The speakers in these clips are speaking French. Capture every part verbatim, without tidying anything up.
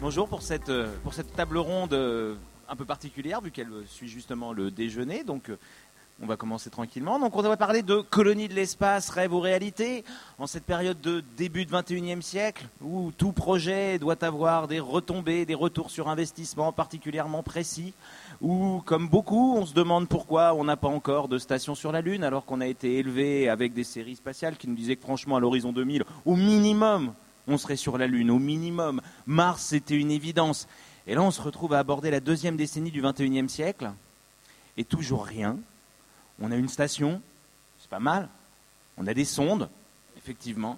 Bonjour pour cette, pour cette table ronde un peu particulière, vu qu'elle suit justement le déjeuner. Donc, on va commencer tranquillement. Donc, on va parler de colonie de l'espace, rêve ou réalité, en cette période de début de vingt et unième siècle, où tout projet doit avoir des retombées, des retours sur investissement particulièrement précis, où, comme beaucoup, on se demande pourquoi on n'a pas encore de station sur la Lune, alors qu'on a été élevé avec des séries spatiales qui nous disaient que, franchement, à l'horizon deux mille, au minimum, on serait sur la Lune, au minimum. Mars, c'était une évidence. Et là, on se retrouve à aborder la deuxième décennie du vingt et unième siècle, et toujours rien. On a une station, c'est pas mal. On a des sondes, effectivement.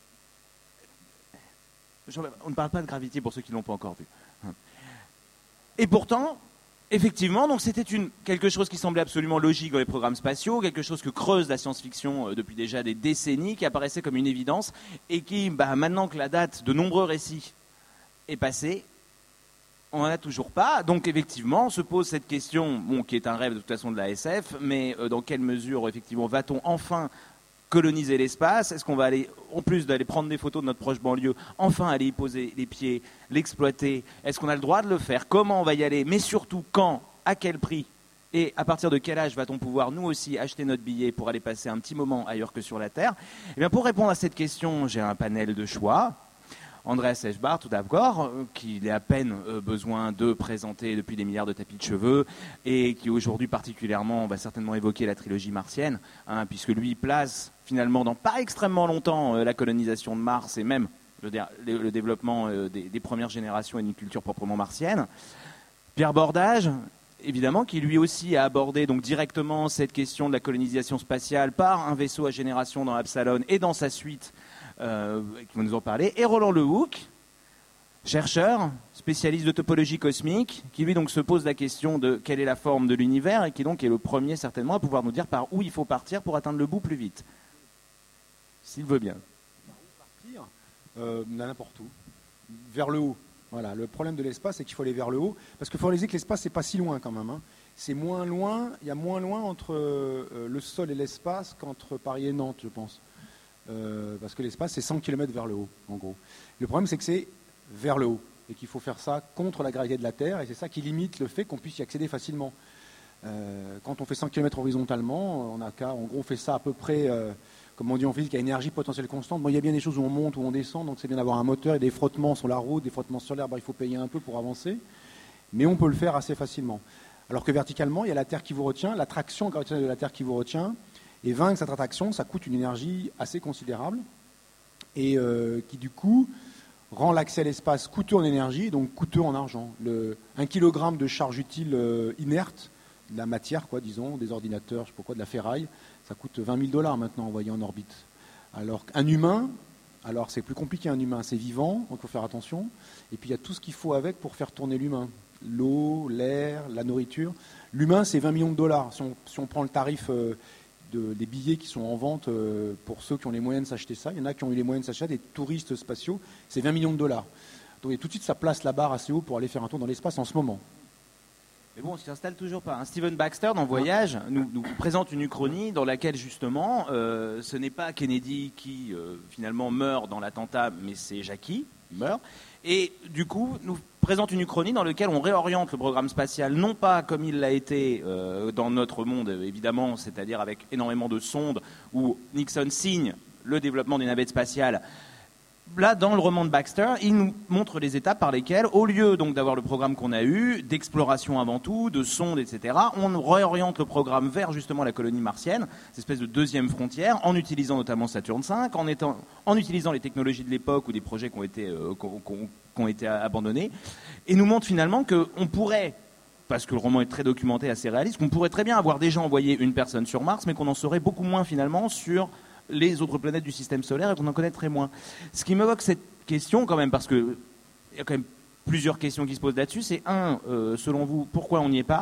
On ne parle pas de gravité pour ceux qui ne l'ont pas encore vu. Et pourtant, effectivement, donc c'était une, quelque chose qui semblait absolument logique dans les programmes spatiaux, quelque chose que creuse la science-fiction depuis déjà des décennies, qui apparaissait comme une évidence, et qui, bah, maintenant que la date de nombreux récits est passée, on n'en a toujours pas. Donc effectivement, on se pose cette question, bon, qui est un rêve de toute façon de la S F, mais euh, dans quelle mesure effectivement va-t-on enfin coloniser l'espace? Est-ce qu'on va aller, en plus d'aller prendre des photos de notre proche banlieue, enfin aller y poser les pieds, l'exploiter? Est-ce qu'on a le droit de le faire? Comment on va y aller? Mais surtout, quand? À quel prix? Et à partir de quel âge va-t-on pouvoir, nous aussi, acheter notre billet pour aller passer un petit moment ailleurs que sur la Terre? Eh bien, pour répondre à cette question, j'ai un panel de choix. Andreas Eschbach, tout d'abord, qu'il a à peine besoin de présenter depuis des milliards de tapis de cheveux, et qui aujourd'hui particulièrement va certainement évoquer la trilogie martienne, hein, puisque lui place finalement dans pas extrêmement longtemps la colonisation de Mars et même je veux dire, le, le développement des, des premières générations et d'une culture proprement martienne. Pierre Bordage, évidemment, qui lui aussi a abordé donc directement cette question de la colonisation spatiale par un vaisseau à génération dans Absalon et dans sa suite, Euh, qui va nous en parler, et Roland Lehoucq, chercheur, spécialiste de topologie cosmique, qui lui donc se pose la question de quelle est la forme de l'univers et qui donc est le premier certainement à pouvoir nous dire par où il faut partir pour atteindre le bout plus vite. S'il veut bien. Par où partir euh, n'importe où. Vers le haut. Voilà. Le problème de l'espace, c'est qu'il faut aller vers le haut, parce qu'il faut réaliser que l'espace, c'est pas si loin quand même. Hein. C'est moins loin, il y a moins loin entre euh, le sol et l'espace qu'entre Paris et Nantes, je pense. Euh, parce que l'espace, c'est cent kilomètres vers le haut, en gros. Le problème, c'est que c'est vers le haut, et qu'il faut faire ça contre la gravité de la Terre, et c'est ça qui limite le fait qu'on puisse y accéder facilement. Euh, quand on fait cent kilomètres horizontalement, on a qu'à, en gros, on fait ça à peu près, euh, comme on dit en physique, à énergie potentielle constante. Bon, il y a bien des choses où on monte, où on descend, donc c'est bien d'avoir un moteur et des frottements sur la route, des frottements sur l'herbe, il faut payer un peu pour avancer, mais on peut le faire assez facilement. Alors que verticalement, il y a la Terre qui vous retient, l'attraction gravitationnelle de la Terre qui vous retient. Et vaincre cette attraction, ça coûte une énergie assez considérable et euh, qui, du coup, rend l'accès à l'espace coûteux en énergie, donc coûteux en argent. Le, un kilogramme de charge utile euh, inerte, de la matière, quoi, disons, des ordinateurs, je sais pas quoi, de la ferraille, ça coûte vingt mille dollars maintenant envoyé en orbite. Alors qu'un humain, alors c'est plus compliqué, un humain, c'est vivant, donc il faut faire attention. Et puis il y a tout ce qu'il faut avec pour faire tourner l'humain. L'eau, l'air, la nourriture. L'humain, c'est vingt millions de dollars. Si on, si on prend le tarif... Euh, De, des billets qui sont en vente euh, pour ceux qui ont les moyens de s'acheter ça. Il y en a qui ont eu les moyens de s'acheter, des touristes spatiaux, c'est vingt millions de dollars. Donc et tout de suite, ça place la barre assez haut pour aller faire un tour dans l'espace en ce moment. Mais bon, on ne s'y installe toujours pas. Hein. Steven Baxter, dans Voyage, nous, nous présente une uchronie dans laquelle, justement, euh, ce n'est pas Kennedy qui, euh, finalement, meurt dans l'attentat, mais c'est Jackie qui meurt. Et, du coup, nous présente une uchronie dans laquelle on réoriente le programme spatial, non pas comme il l'a été euh, dans notre monde, évidemment, c'est-à-dire avec énormément de sondes, où Nixon signe le développement des navettes spatiales. Là, dans le roman de Baxter, il nous montre les étapes par lesquelles, au lieu donc d'avoir le programme qu'on a eu, d'exploration avant tout, de sondes, et cetera, on réoriente le programme vers justement la colonie martienne, cette espèce de deuxième frontière, en utilisant notamment Saturne cinq, en, étant, en utilisant les technologies de l'époque ou des projets qui ont été, euh, qui ont, qui ont été abandonnés, et nous montre finalement qu'on pourrait, parce que le roman est très documenté, assez réaliste, qu'on pourrait très bien avoir déjà envoyé une personne sur Mars, mais qu'on en saurait beaucoup moins finalement sur les autres planètes du système solaire et qu'on en connaîtrait moins. Ce qui m'évoque cette question quand même, parce qu'il y a quand même plusieurs questions qui se posent là-dessus, c'est un, euh, selon vous, pourquoi on n'y est pas,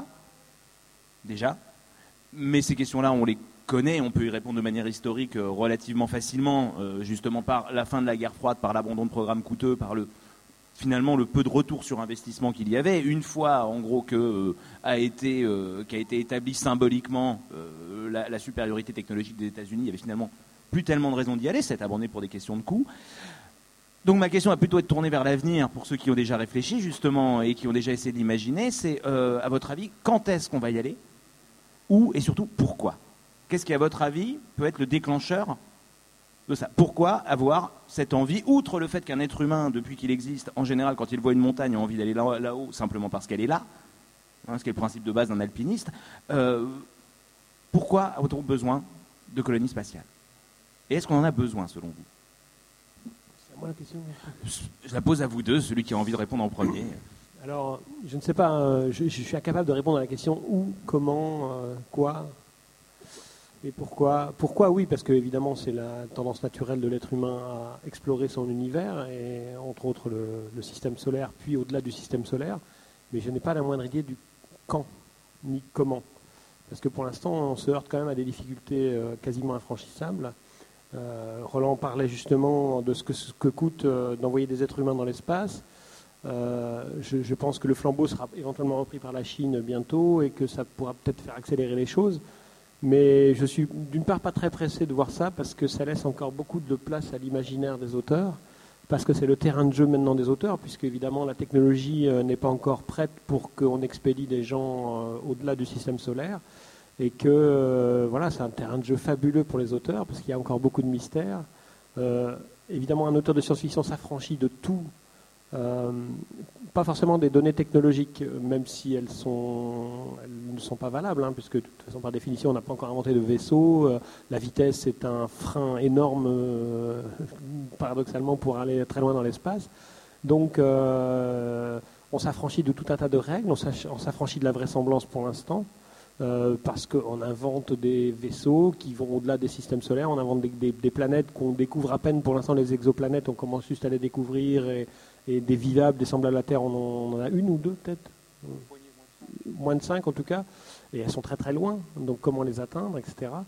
déjà, mais ces questions-là, on les connaît, on peut y répondre de manière historique euh, relativement facilement, euh, justement par la fin de la guerre froide, par l'abandon de programmes coûteux, par le finalement le peu de retour sur investissement qu'il y avait, une fois en gros que euh, a été euh, qu'a été établie symboliquement euh, la, la supériorité technologique des États-Unis, il y avait finalement plus tellement de raisons d'y aller, c'est abandonné pour des questions de coût. Donc ma question va plutôt être tournée vers l'avenir pour ceux qui ont déjà réfléchi justement et qui ont déjà essayé d'imaginer. C'est, euh, à votre avis, quand est-ce qu'on va y aller? Où et surtout pourquoi? Qu'est-ce qui, à votre avis, peut être le déclencheur de ça? Pourquoi avoir cette envie, outre le fait qu'un être humain, depuis qu'il existe, en général, quand il voit une montagne, a envie d'aller là- là-haut simplement parce qu'elle est là, hein, ce qui est le principe de base d'un alpiniste, euh, pourquoi a-t-on besoin de colonies spatiales? Et est-ce qu'on en a besoin, selon vous? Moi, la question. Je la pose à vous deux, celui qui a envie de répondre en premier. Alors, je ne sais pas, euh, je, je suis incapable de répondre à la question où, comment, euh, quoi et pourquoi. Pourquoi, oui, parce que évidemment, c'est la tendance naturelle de l'être humain à explorer son univers, et entre autres le, le système solaire, puis au-delà du système solaire. Mais je n'ai pas la moindre idée du quand, ni comment. Parce que pour l'instant, on se heurte quand même à des difficultés euh, quasiment infranchissables. Euh, Roland parlait justement de ce que, ce que coûte euh, d'envoyer des êtres humains dans l'espace. Euh, je, je pense que le flambeau sera éventuellement repris par la Chine bientôt et que ça pourra peut-être faire accélérer les choses. Mais je suis d'une part pas très pressé de voir ça parce que ça laisse encore beaucoup de place à l'imaginaire des auteurs, parce que c'est le terrain de jeu maintenant des auteurs, puisque évidemment la technologie euh, n'est pas encore prête pour qu'on expédie des gens euh, au-delà du système solaire. Et que euh, voilà, c'est un terrain de jeu fabuleux pour les auteurs, parce qu'il y a encore beaucoup de mystères. Euh, évidemment, un auteur de science-fiction s'affranchit de tout, euh, pas forcément des données technologiques, même si elles, sont, elles ne sont pas valables, hein, puisque de toute façon, par définition, on n'a pas encore inventé de vaisseau. Euh, la vitesse est un frein énorme, euh, paradoxalement, pour aller très loin dans l'espace. Donc, euh, on s'affranchit de tout un tas de règles, on s'affranchit de la vraisemblance pour l'instant. Euh, parce qu'on invente des vaisseaux qui vont au-delà des systèmes solaires, on invente des, des, des planètes qu'on découvre à peine pour l'instant, les exoplanètes, on commence juste à les découvrir, et, et des vivables, des semblables à la Terre, on en, on en a une ou deux peut-être, moins de cinq en tout cas, et elles sont très très loin, donc comment les atteindre, et cetera.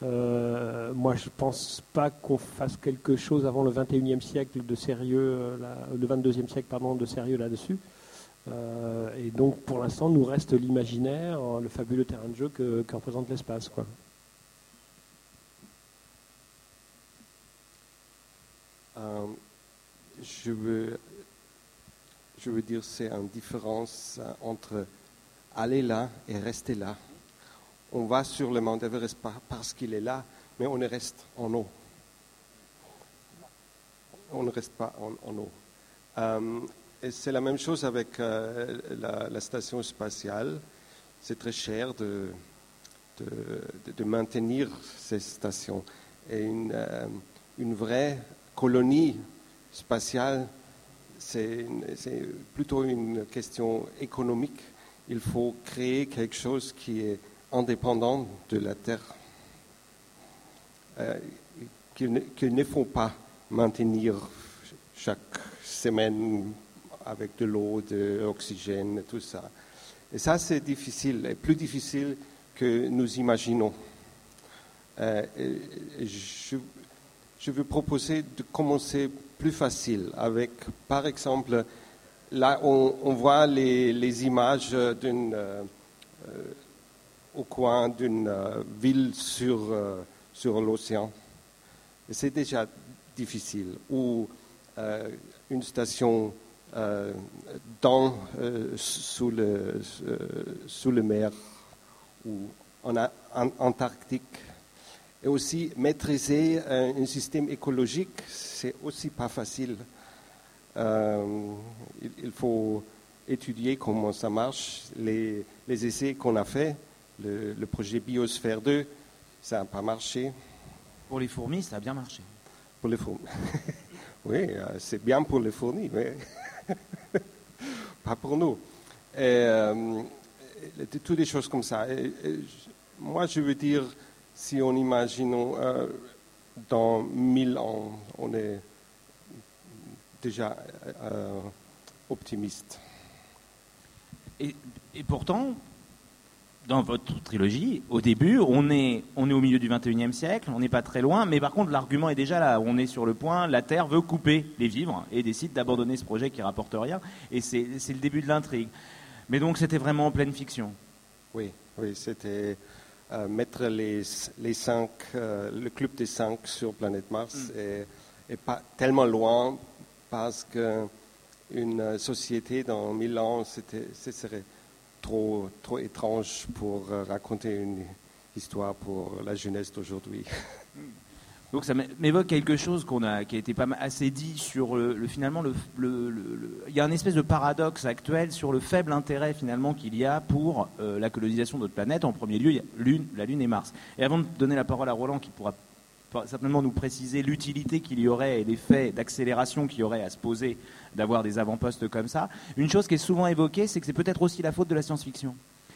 Euh, moi je pense pas qu'on fasse quelque chose avant le vingt et unième siècle de sérieux, là, le vingt-deuxième siècle pardon, de sérieux là-dessus. Euh, et donc, pour l'instant, nous reste l'imaginaire, le fabuleux terrain de jeu que, que représente l'espace, quoi. Euh, je veux, je veux dire, c'est une différence entre aller là et rester là. On va sur le Mont Everest parce qu'il est là, mais on reste en eau. On ne reste pas en, en eau. Euh, Et c'est la même chose avec euh, la, la station spatiale. C'est très cher de, de, de maintenir ces stations. Et une, euh, une vraie colonie spatiale, c'est, c'est plutôt une question économique. Il faut créer quelque chose qui est indépendant de la Terre, euh, qu'il ne, qu'il ne faut pas maintenir chaque semaine avec de l'eau, de l'oxygène, tout ça. Et ça, c'est difficile, et plus difficile que nous imaginons. Euh, je, je veux proposer de commencer plus facile avec, par exemple, là, on, on voit les, les images d'une, euh, au coin d'une euh, ville sur, euh, sur l'océan. Et c'est déjà difficile. Ou euh, une station Euh, dans, euh, sous, le, euh, sous le mer ou en, en Antarctique. Et aussi maîtriser un, un système écologique, c'est aussi pas facile. Euh, il, il faut étudier comment ça marche. Les, les essais qu'on a faits, le, le projet Biosphère deux, ça n'a pas marché. Pour les fourmis, ça a bien marché. Pour les fourmis. Oui, c'est bien pour les fourmis, mais pas pour nous. Et, euh, toutes des choses comme ça. Et, et, moi, je veux dire, si on imagine euh, dans mille ans, on est déjà euh, optimiste. Et, et pourtant, dans votre trilogie, au début, on est, on est au milieu du vingt et unième siècle, on n'est pas très loin, mais par contre, l'argument est déjà là. On est sur le point, la Terre veut couper les vivres et décide d'abandonner ce projet qui ne rapporte rien. Et c'est, c'est le début de l'intrigue. Mais donc, c'était vraiment en pleine fiction. Oui, oui, c'était euh, mettre les, les cinq, euh, le club des cinq sur planète Mars, mm. et, et pas tellement loin parce qu'une société dans mille ans, c'était, ce serait trop, trop étrange pour raconter une histoire pour la jeunesse d'aujourd'hui. Donc ça m'évoque quelque chose qu'on a, qui a été pas mal, assez dit sur le, le finalement le, le, le, le, il y a une espèce de paradoxe actuel sur le faible intérêt finalement qu'il y a pour euh, la colonisation de notre planète. En premier lieu, il y a Lune, la Lune et Mars. Et avant de donner la parole à Roland, qui pourra certainement nous préciser l'utilité qu'il y aurait et l'effet d'accélération qu'il y aurait à se poser d'avoir des avant-postes comme ça, une chose qui est souvent évoquée, c'est que c'est peut-être aussi la faute de la science-fiction.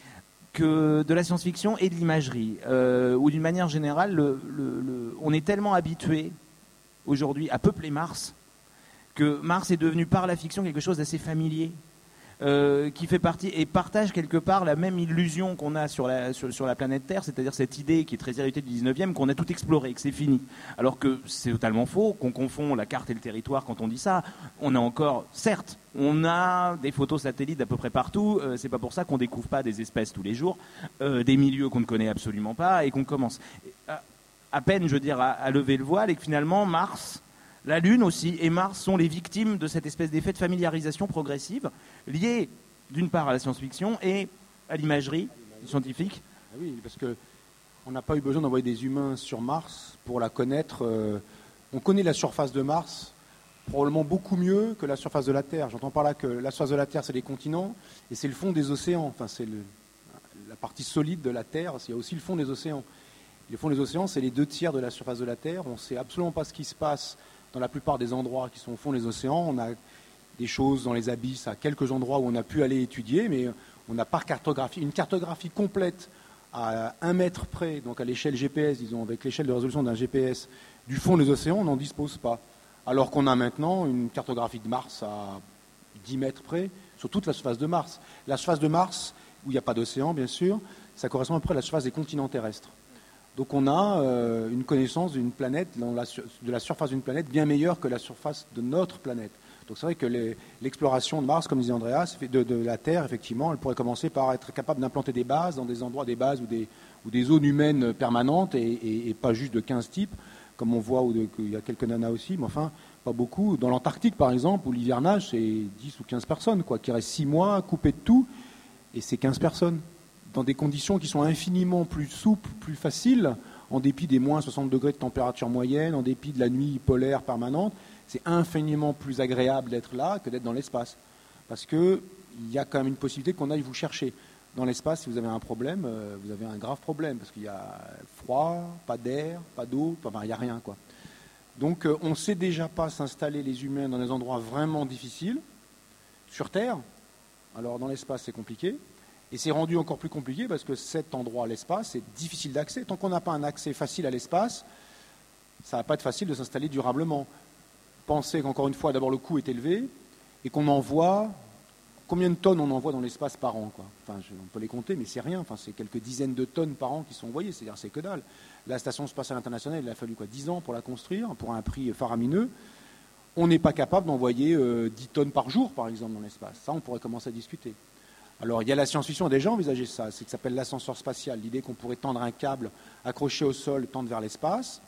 Que de la science-fiction et de l'imagerie, euh, ou d'une manière générale, le, le, le, on est tellement habitué aujourd'hui à peupler Mars que Mars est devenu par la fiction quelque chose d'assez familier, euh, qui fait partie et partage quelque part la même illusion qu'on a sur la, sur, sur la planète Terre, c'est-à-dire cette idée qui est très héritée du dix-neuvième, qu'on a tout exploré, que c'est fini. Alors que c'est totalement faux, qu'on confond la carte et le territoire quand on dit ça. On a encore, certes, on a des photos satellites d'à peu près partout, euh, c'est pas pour ça qu'on découvre pas des espèces tous les jours, euh, des milieux qu'on ne connaît absolument pas, et qu'on commence à, à peine, je veux dire, à, à lever le voile, et que finalement Mars, la Lune aussi, et Mars sont les victimes de cette espèce d'effet de familiarisation progressive, lié d'une part à la science-fiction et à l'imagerie scientifique. Ah oui, parce que on n'a pas eu besoin d'envoyer des humains sur Mars pour la connaître. Euh, on connaît la surface de Mars probablement beaucoup mieux que la surface de la Terre. J'entends par là que la surface de la Terre, c'est les continents, et c'est le fond des océans. Enfin, c'est le, la partie solide de la Terre, il y a aussi le fond des océans. Le fond des océans, c'est les deux tiers de la surface de la Terre. On ne sait absolument pas ce qui se passe dans la plupart des endroits qui sont au fond des océans. On a des choses dans les abysses à quelques endroits où on a pu aller étudier, mais on n'a pas cartographié. Une cartographie complète à un mètre près, donc à l'échelle G P S, disons, avec l'échelle de résolution d'un G P S, du fond des océans, on n'en dispose pas. Alors qu'on a maintenant une cartographie de Mars à dix mètres près, sur toute la surface de Mars. La surface de Mars, où il n'y a pas d'océan, bien sûr, ça correspond à peu près à la surface des continents terrestres. Donc on a euh, une connaissance d'une planète, dans la, de la surface d'une planète, bien meilleure que la surface de notre planète. Donc c'est vrai que les, l'exploration de Mars, comme disait Andreas, de, de la Terre, effectivement, elle pourrait commencer par être capable d'implanter des bases dans des endroits, des bases ou des, ou des zones humaines permanentes, et, et, et pas juste de quinze types, comme on voit, où il y a quelques nanas aussi, mais enfin, pas beaucoup. Dans l'Antarctique, par exemple, où l'hivernage, c'est dix ou quinze personnes, quoi, qui restent six mois, coupés de tout, et c'est quinze personnes, dans des conditions qui sont infiniment plus souples, plus faciles, en dépit des moins soixante degrés de température moyenne, en dépit de la nuit polaire permanente. C'est infiniment plus agréable d'être là que d'être dans l'espace. Parce qu'il y a quand même une possibilité qu'on aille vous chercher. Dans l'espace, si vous avez un problème, euh, vous avez un grave problème, parce qu'il y a froid, pas d'air, pas d'eau, enfin, il n'y a rien, quoi. Donc euh, on ne sait déjà pas s'installer, les humains, dans des endroits vraiment difficiles. Sur Terre, alors dans l'espace, c'est compliqué. Et c'est rendu encore plus compliqué parce que cet endroit, l'espace, c'est difficile d'accès. Tant qu'on n'a pas un accès facile à l'espace, ça ne va pas être facile de s'installer durablement. Pensez qu'encore une fois, d'abord le coût est élevé et qu'on envoie, combien de tonnes on envoie dans l'espace par an, quoi. Enfin, je, on peut les compter, mais c'est rien. Enfin, c'est quelques dizaines de tonnes par an qui sont envoyées, c'est-à-dire c'est que dalle. La Station spatiale internationale, il a fallu quoi, dix ans pour la construire, pour un prix faramineux. On n'est pas capable d'envoyer euh, dix tonnes par jour, par exemple, dans l'espace. Ça, on pourrait commencer à discuter. Alors, il y a la science-fiction, a déjà envisagé ça, c'est ce qui s'appelle l'ascenseur spatial, l'idée qu'on pourrait tendre un câble accroché au sol, tendre vers l'espace.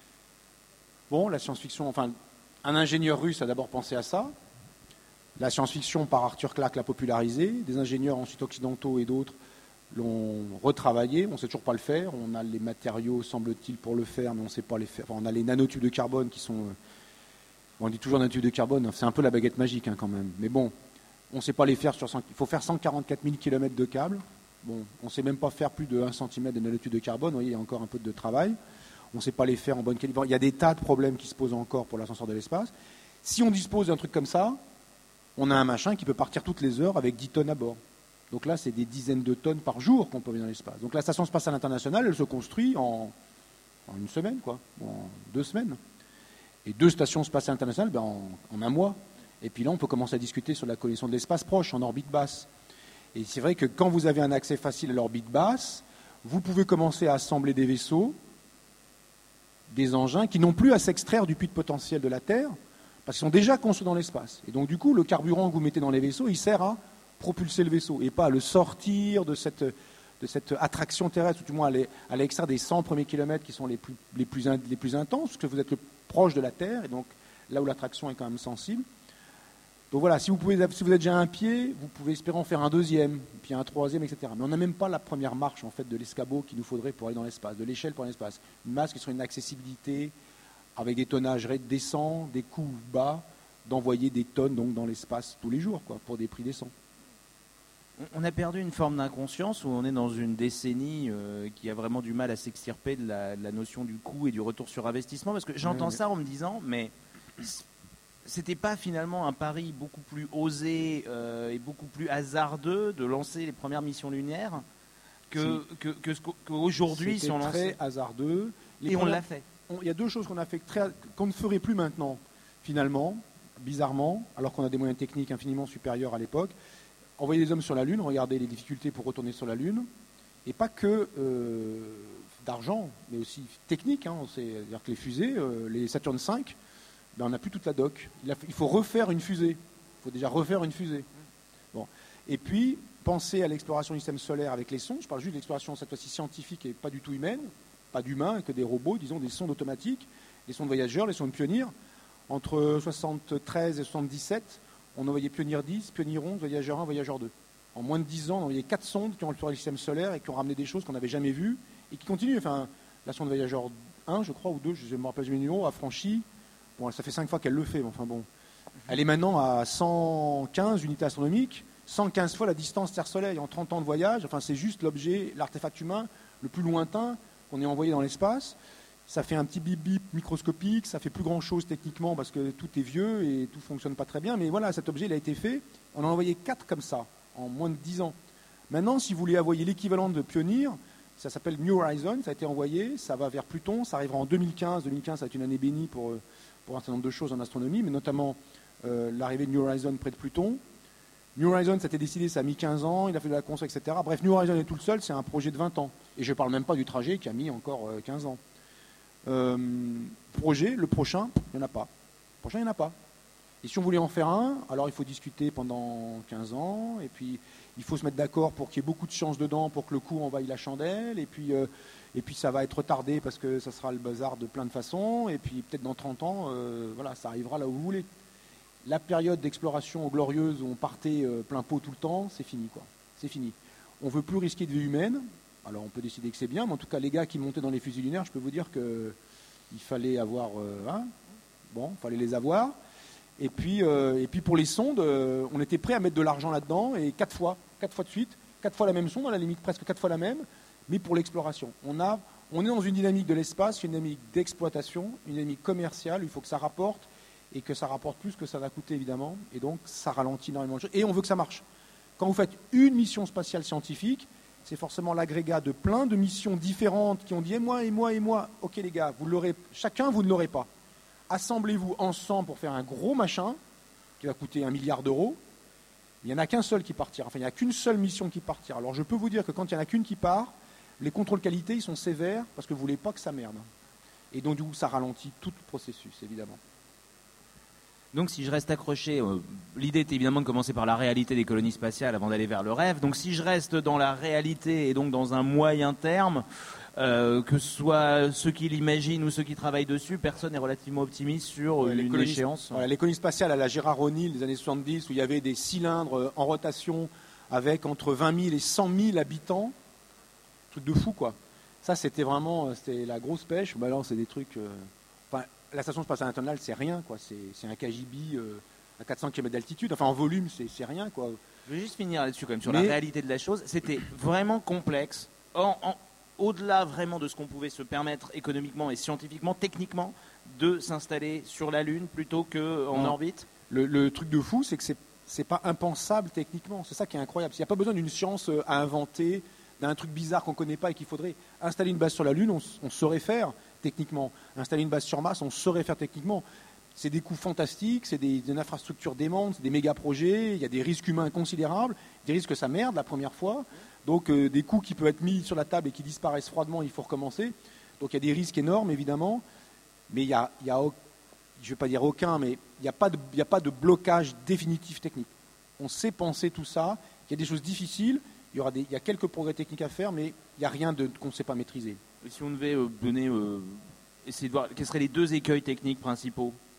Bon, la science-fiction, enfin, un ingénieur russe a d'abord pensé à ça. La science-fiction, par Arthur Clarke, l'a popularisée. Des ingénieurs ensuite occidentaux et d'autres l'ont retravaillé. On ne sait toujours pas le faire. On a les matériaux, semble-t-il, pour le faire, mais on ne sait pas les faire. Enfin, on a les nanotubes de carbone qui sont... On dit toujours nanotubes de carbone, c'est un peu la baguette magique, hein, quand même. Mais bon... On ne sait pas les faire sur cent... Il faut faire cent quarante-quatre mille kilomètres de câble. Bon, on ne sait même pas faire plus de un centimètre de nanotube de carbone. Vous voyez, il y a encore un peu de travail. On ne sait pas les faire en bonne qualité. Il y a des tas de problèmes qui se posent encore pour l'ascenseur de l'espace. Si on dispose d'un truc comme ça, on a un machin qui peut partir toutes les heures avec dix tonnes à bord. Donc là, c'est des dizaines de tonnes par jour qu'on peut mettre dans l'espace. Donc la Station spatiale internationale, elle se construit en, en une semaine, quoi, ou en deux semaines. Et deux stations spatiales internationales, ben, en, en un mois. Et puis là, on peut commencer à discuter sur la collision de l'espace proche, en orbite basse. Et c'est vrai que quand vous avez un accès facile à l'orbite basse, vous pouvez commencer à assembler des vaisseaux, des engins qui n'ont plus à s'extraire du puits de potentiel de la Terre, parce qu'ils sont déjà construits dans l'espace. Et donc, du coup, le carburant que vous mettez dans les vaisseaux, il sert à propulser le vaisseau, et pas à le sortir de cette, de cette attraction terrestre, ou du moins à l'extraire des cent premiers kilomètres qui sont les plus, les plus, les plus intenses, parce que vous êtes le proche de la Terre, et donc là où la traction est quand même sensible. Donc voilà, si vous, pouvez, si vous êtes déjà à un pied, vous pouvez espérer en faire un deuxième, puis un troisième, et cetera. Mais on n'a même pas la première marche en fait, de l'escabeau qu'il nous faudrait pour aller dans l'espace, de l'échelle pour l'espace. Une masse qui serait une accessibilité avec des tonnages décents, des coûts bas, d'envoyer des tonnes donc, dans l'espace tous les jours, quoi, pour des prix décents. On a perdu une forme d'inconscience où on est dans une décennie euh, qui a vraiment du mal à s'extirper de la, de la notion du coût et du retour sur investissement. Parce que j'entends oui, ça en me disant, mais c'était pas finalement un pari beaucoup plus osé euh, et beaucoup plus hasardeux de lancer les premières missions lunaires que, si. que, que, que, qu'aujourd'hui si on lançait. C'était très hasardeux. Les et premières... on l'a fait. Il y a deux choses qu'on a fait très, qu'on ne ferait plus maintenant, finalement, bizarrement, alors qu'on a des moyens techniques infiniment supérieurs à l'époque. Envoyer des hommes sur la Lune, regarder les difficultés pour retourner sur la Lune, et pas que euh, d'argent, mais aussi technique. Hein, c'est-à-dire que les fusées, euh, les Saturn cinq, ben on n'a plus toute la doc. Il, a, il faut refaire une fusée. Il faut déjà refaire une fusée. Bon. Et puis, penser à l'exploration du système solaire avec les sondes. Je parle juste de l'exploration cette fois-ci scientifique et pas du tout humaine, pas d'humains, que des robots, disons des sondes automatiques, les sondes voyageurs, les sondes Pioneer. Entre soixante-treize et soixante-dix-sept, on envoyait Pioneer dix, Pioneer onze, Voyageur un, Voyageur deux. En moins de dix ans, on envoyait quatre sondes qui ont exploré le système solaire et qui ont ramené des choses qu'on n'avait jamais vues et qui continuent. Enfin, la sonde Voyageur un, je crois, ou deux, je ne me rappelle jamais le numéro, a franchi. Bon, ça fait cinq fois qu'elle le fait, mais enfin bon. Elle est maintenant à cent quinze unités astronomiques, cent quinze fois la distance Terre-Soleil en trente ans de voyage. Enfin, c'est juste l'objet, l'artefact humain le plus lointain qu'on ait envoyé dans l'espace. Ça fait un petit bip-bip microscopique, ça fait plus grand-chose techniquement parce que tout est vieux et tout ne fonctionne pas très bien. Mais voilà, cet objet, il a été fait. On en a envoyé quatre comme ça, en moins de dix ans. Maintenant, si vous voulez envoyer l'équivalent de Pioneer, ça s'appelle New Horizons, ça a été envoyé, ça va vers Pluton, ça arrivera en deux mille quinze. deux mille quinze, ça va être une année bénie pour, pour un certain nombre de choses en astronomie, mais notamment euh, l'arrivée de New Horizons près de Pluton. New Horizons, ça a été décidé, ça a mis quinze ans, il a fait de la construction, et cetera. Bref, New Horizons est tout seul, c'est un projet de vingt ans. Et je ne parle même pas du trajet qui a mis encore euh, quinze ans. Euh, projet, le prochain, il n'y en a pas. Le prochain, il n'y en a pas. Et si on voulait en faire un, alors il faut discuter pendant quinze ans, et puis il faut se mettre d'accord pour qu'il y ait beaucoup de chances dedans, pour que le coût envahisse la chandelle, et puis, euh, et puis ça va être retardé parce que ça sera le bazar de plein de façons, et puis peut-être dans trente ans, euh, voilà, ça arrivera là où vous voulez. La période d'exploration glorieuse où on partait euh, plein pot tout le temps, c'est fini, quoi. C'est fini. On ne veut plus risquer de vie humaine. Alors on peut décider que c'est bien, mais en tout cas les gars qui montaient dans les fusils lunaires, je peux vous dire qu'il fallait avoir, euh, hein, bon, il fallait les avoir. Et puis, euh, et puis pour les sondes, euh, on était prêt à mettre de l'argent là-dedans et quatre fois, quatre fois de suite, quatre fois la même sonde, à la limite presque quatre fois la même, mais pour l'exploration. On a, on est dans une dynamique de l'espace, une dynamique d'exploitation, une dynamique commerciale. Il faut que ça rapporte et que ça rapporte plus que ça va coûter évidemment, et donc ça ralentit énormément de choses. Et on veut que ça marche. Quand vous faites une mission spatiale scientifique, c'est forcément l'agrégat de plein de missions différentes qui ont dit et moi, et moi, et moi. Ok les gars, vous l'aurez, chacun vous ne l'aurez pas. Assemblez-vous ensemble pour faire un gros machin qui va coûter un milliard d'euros. Il n'y en a qu'un seul qui partira. Enfin, il n'y a qu'une seule mission qui partira. Alors je peux vous dire que quand il n'y en a qu'une qui part, les contrôles qualité, ils sont sévères parce que vous ne voulez pas que ça merde. Et donc du coup, ça ralentit tout le processus, évidemment. Donc si je reste accroché, euh, l'idée était évidemment de commencer par la réalité des colonies spatiales avant d'aller vers le rêve. Donc si je reste dans la réalité et donc dans un moyen terme, euh, que ce soit ceux qui l'imaginent ou ceux qui travaillent dessus, personne n'est relativement optimiste sur euh, une colonies, échéance. Voilà, les colonies spatiales à la Gérard O'Neill des années soixante-dix, où il y avait des cylindres en rotation avec entre vingt mille et cent mille habitants. Truc de fou, quoi. Ça, c'était vraiment c'était la grosse pêche. Bah là, c'est des trucs... Euh, enfin, la station spatiale internationale, c'est rien, quoi. C'est, c'est un K G B euh, à quatre cents kilomètres d'altitude. Enfin, en volume, c'est, c'est rien, quoi. Je vais juste finir là-dessus, quand même, sur Mais... la réalité de la chose. C'était vraiment complexe. En, en, au-delà vraiment de ce qu'on pouvait se permettre économiquement et scientifiquement, techniquement, de s'installer sur la Lune plutôt qu'en orbite. Le, le truc de fou, c'est que c'est, c'est pas impensable techniquement. C'est ça qui est incroyable. Il n'y a pas besoin d'une science à inventer, d'un truc bizarre qu'on ne connaît pas et qu'il faudrait installer une base sur la Lune, on, on saurait faire techniquement. Installer une base sur Mars, on saurait faire techniquement. C'est des coûts fantastiques, c'est des, des infrastructures démentes, c'est des méga projets, il y a des risques humains considérables, des risques que ça merde la première fois, donc euh, des coûts qui peuvent être mis sur la table et qui disparaissent froidement, il faut recommencer. Donc il y a des risques énormes évidemment, mais il y a, il y a je ne vais pas dire aucun, mais il n'y a pas de, il y a pas de blocage définitif technique. On sait penser tout ça, il y a des choses difficiles, il y aura des, il y a quelques progrès techniques à faire, mais il n'y a rien de, qu'on ne sait pas maîtriser. Et si on devait euh, donner, euh, essayer de voir, quels seraient les deux écueils techniques principaux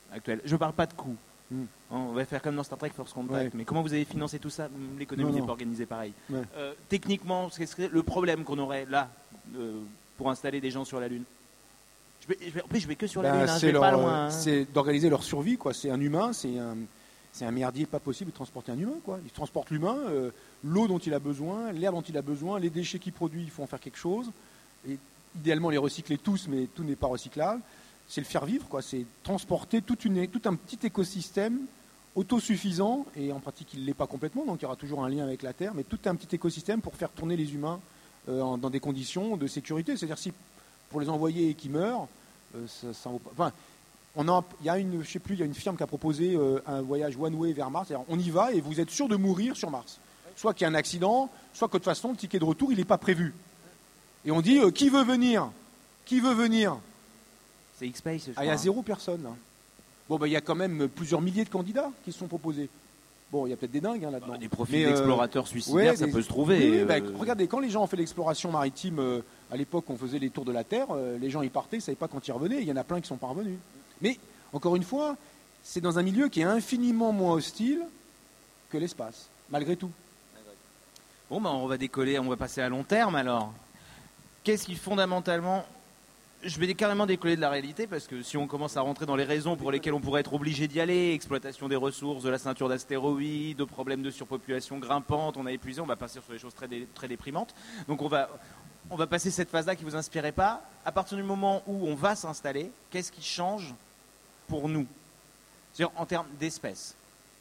actuelle. Je ne parle pas de coûts. Mm. On va faire comme dans Star Trek Force Contact, Ouais. mais comment vous avez financé tout ça? L'économie Non, n'est non. pas organisée pareil. Ouais. Euh, techniquement, ce serait le problème qu'on aurait là euh, pour installer des gens sur la Lune. Je vais, je vais, en plus, je vais que sur la Ben, Lune, hein, je c'est vais leur, pas euh, loin. hein. c'est d'organiser leur survie, quoi. C'est un humain, c'est un, c'est un merdier pas possible de transporter un humain, quoi. Il transporte l'humain, euh, l'eau dont il a besoin, l'air dont il a besoin, les déchets qu'il produit, il faut en faire quelque chose. Et idéalement les recycler tous, mais tout n'est pas recyclable. C'est le faire vivre, quoi. C'est transporter toute une, tout un petit écosystème autosuffisant, et en pratique il ne l'est pas complètement, donc il y aura toujours un lien avec la Terre, mais tout un petit écosystème pour faire tourner les humains euh, en- dans des conditions de sécurité. C'est-à-dire si pour les envoyer et qu'ils meurent, euh, ça, ça en vaut pas. Enfin, on en- il y a une, je sais plus, il y a une firme qui a proposé euh, un voyage one way vers Mars. C'est-à-dire, on y va et vous êtes sûr de mourir sur Mars. Soit qu'il y a un accident, soit que de toute façon le ticket de retour il n'est pas prévu. Et on dit euh, qui veut venir? Qui veut venir? C'est X-Space, je Ah, il y a crois, hein. zéro personne. Là. Bon, bah, il y a quand même plusieurs milliers de candidats qui se sont proposés. Bon, il y a peut-être des dingues hein, là-dedans. Des profils Mais, euh, d'explorateurs suicidaires, ouais, ça des- peut se trouver. Oui, oui, bah, euh, regardez, quand les gens ont fait l'exploration maritime, euh, à l'époque, on faisait les tours de la Terre, euh, les gens y partaient, ils ne savaient pas quand ils revenaient. Il y en a plein qui sont pas revenus. Mais, encore une fois, c'est dans un milieu qui est infiniment moins hostile que l'espace, malgré tout. Bon, ben, on va décoller, on va passer à long terme alors. Qu'est-ce qui fondamentalement. Je vais carrément décoller de la réalité parce que si on commence à rentrer dans les raisons pour lesquelles on pourrait être obligé d'y aller, exploitation des ressources, de la ceinture d'astéroïdes, problèmes de surpopulation grimpante, on a épuisé, on va passer sur des choses très, dé- très déprimantes. Donc on va, on va passer cette phase-là qui ne vous inspirait pas. À partir du moment où on va s'installer, qu'est-ce qui change pour nous? C'est-à-dire en termes d'espèces.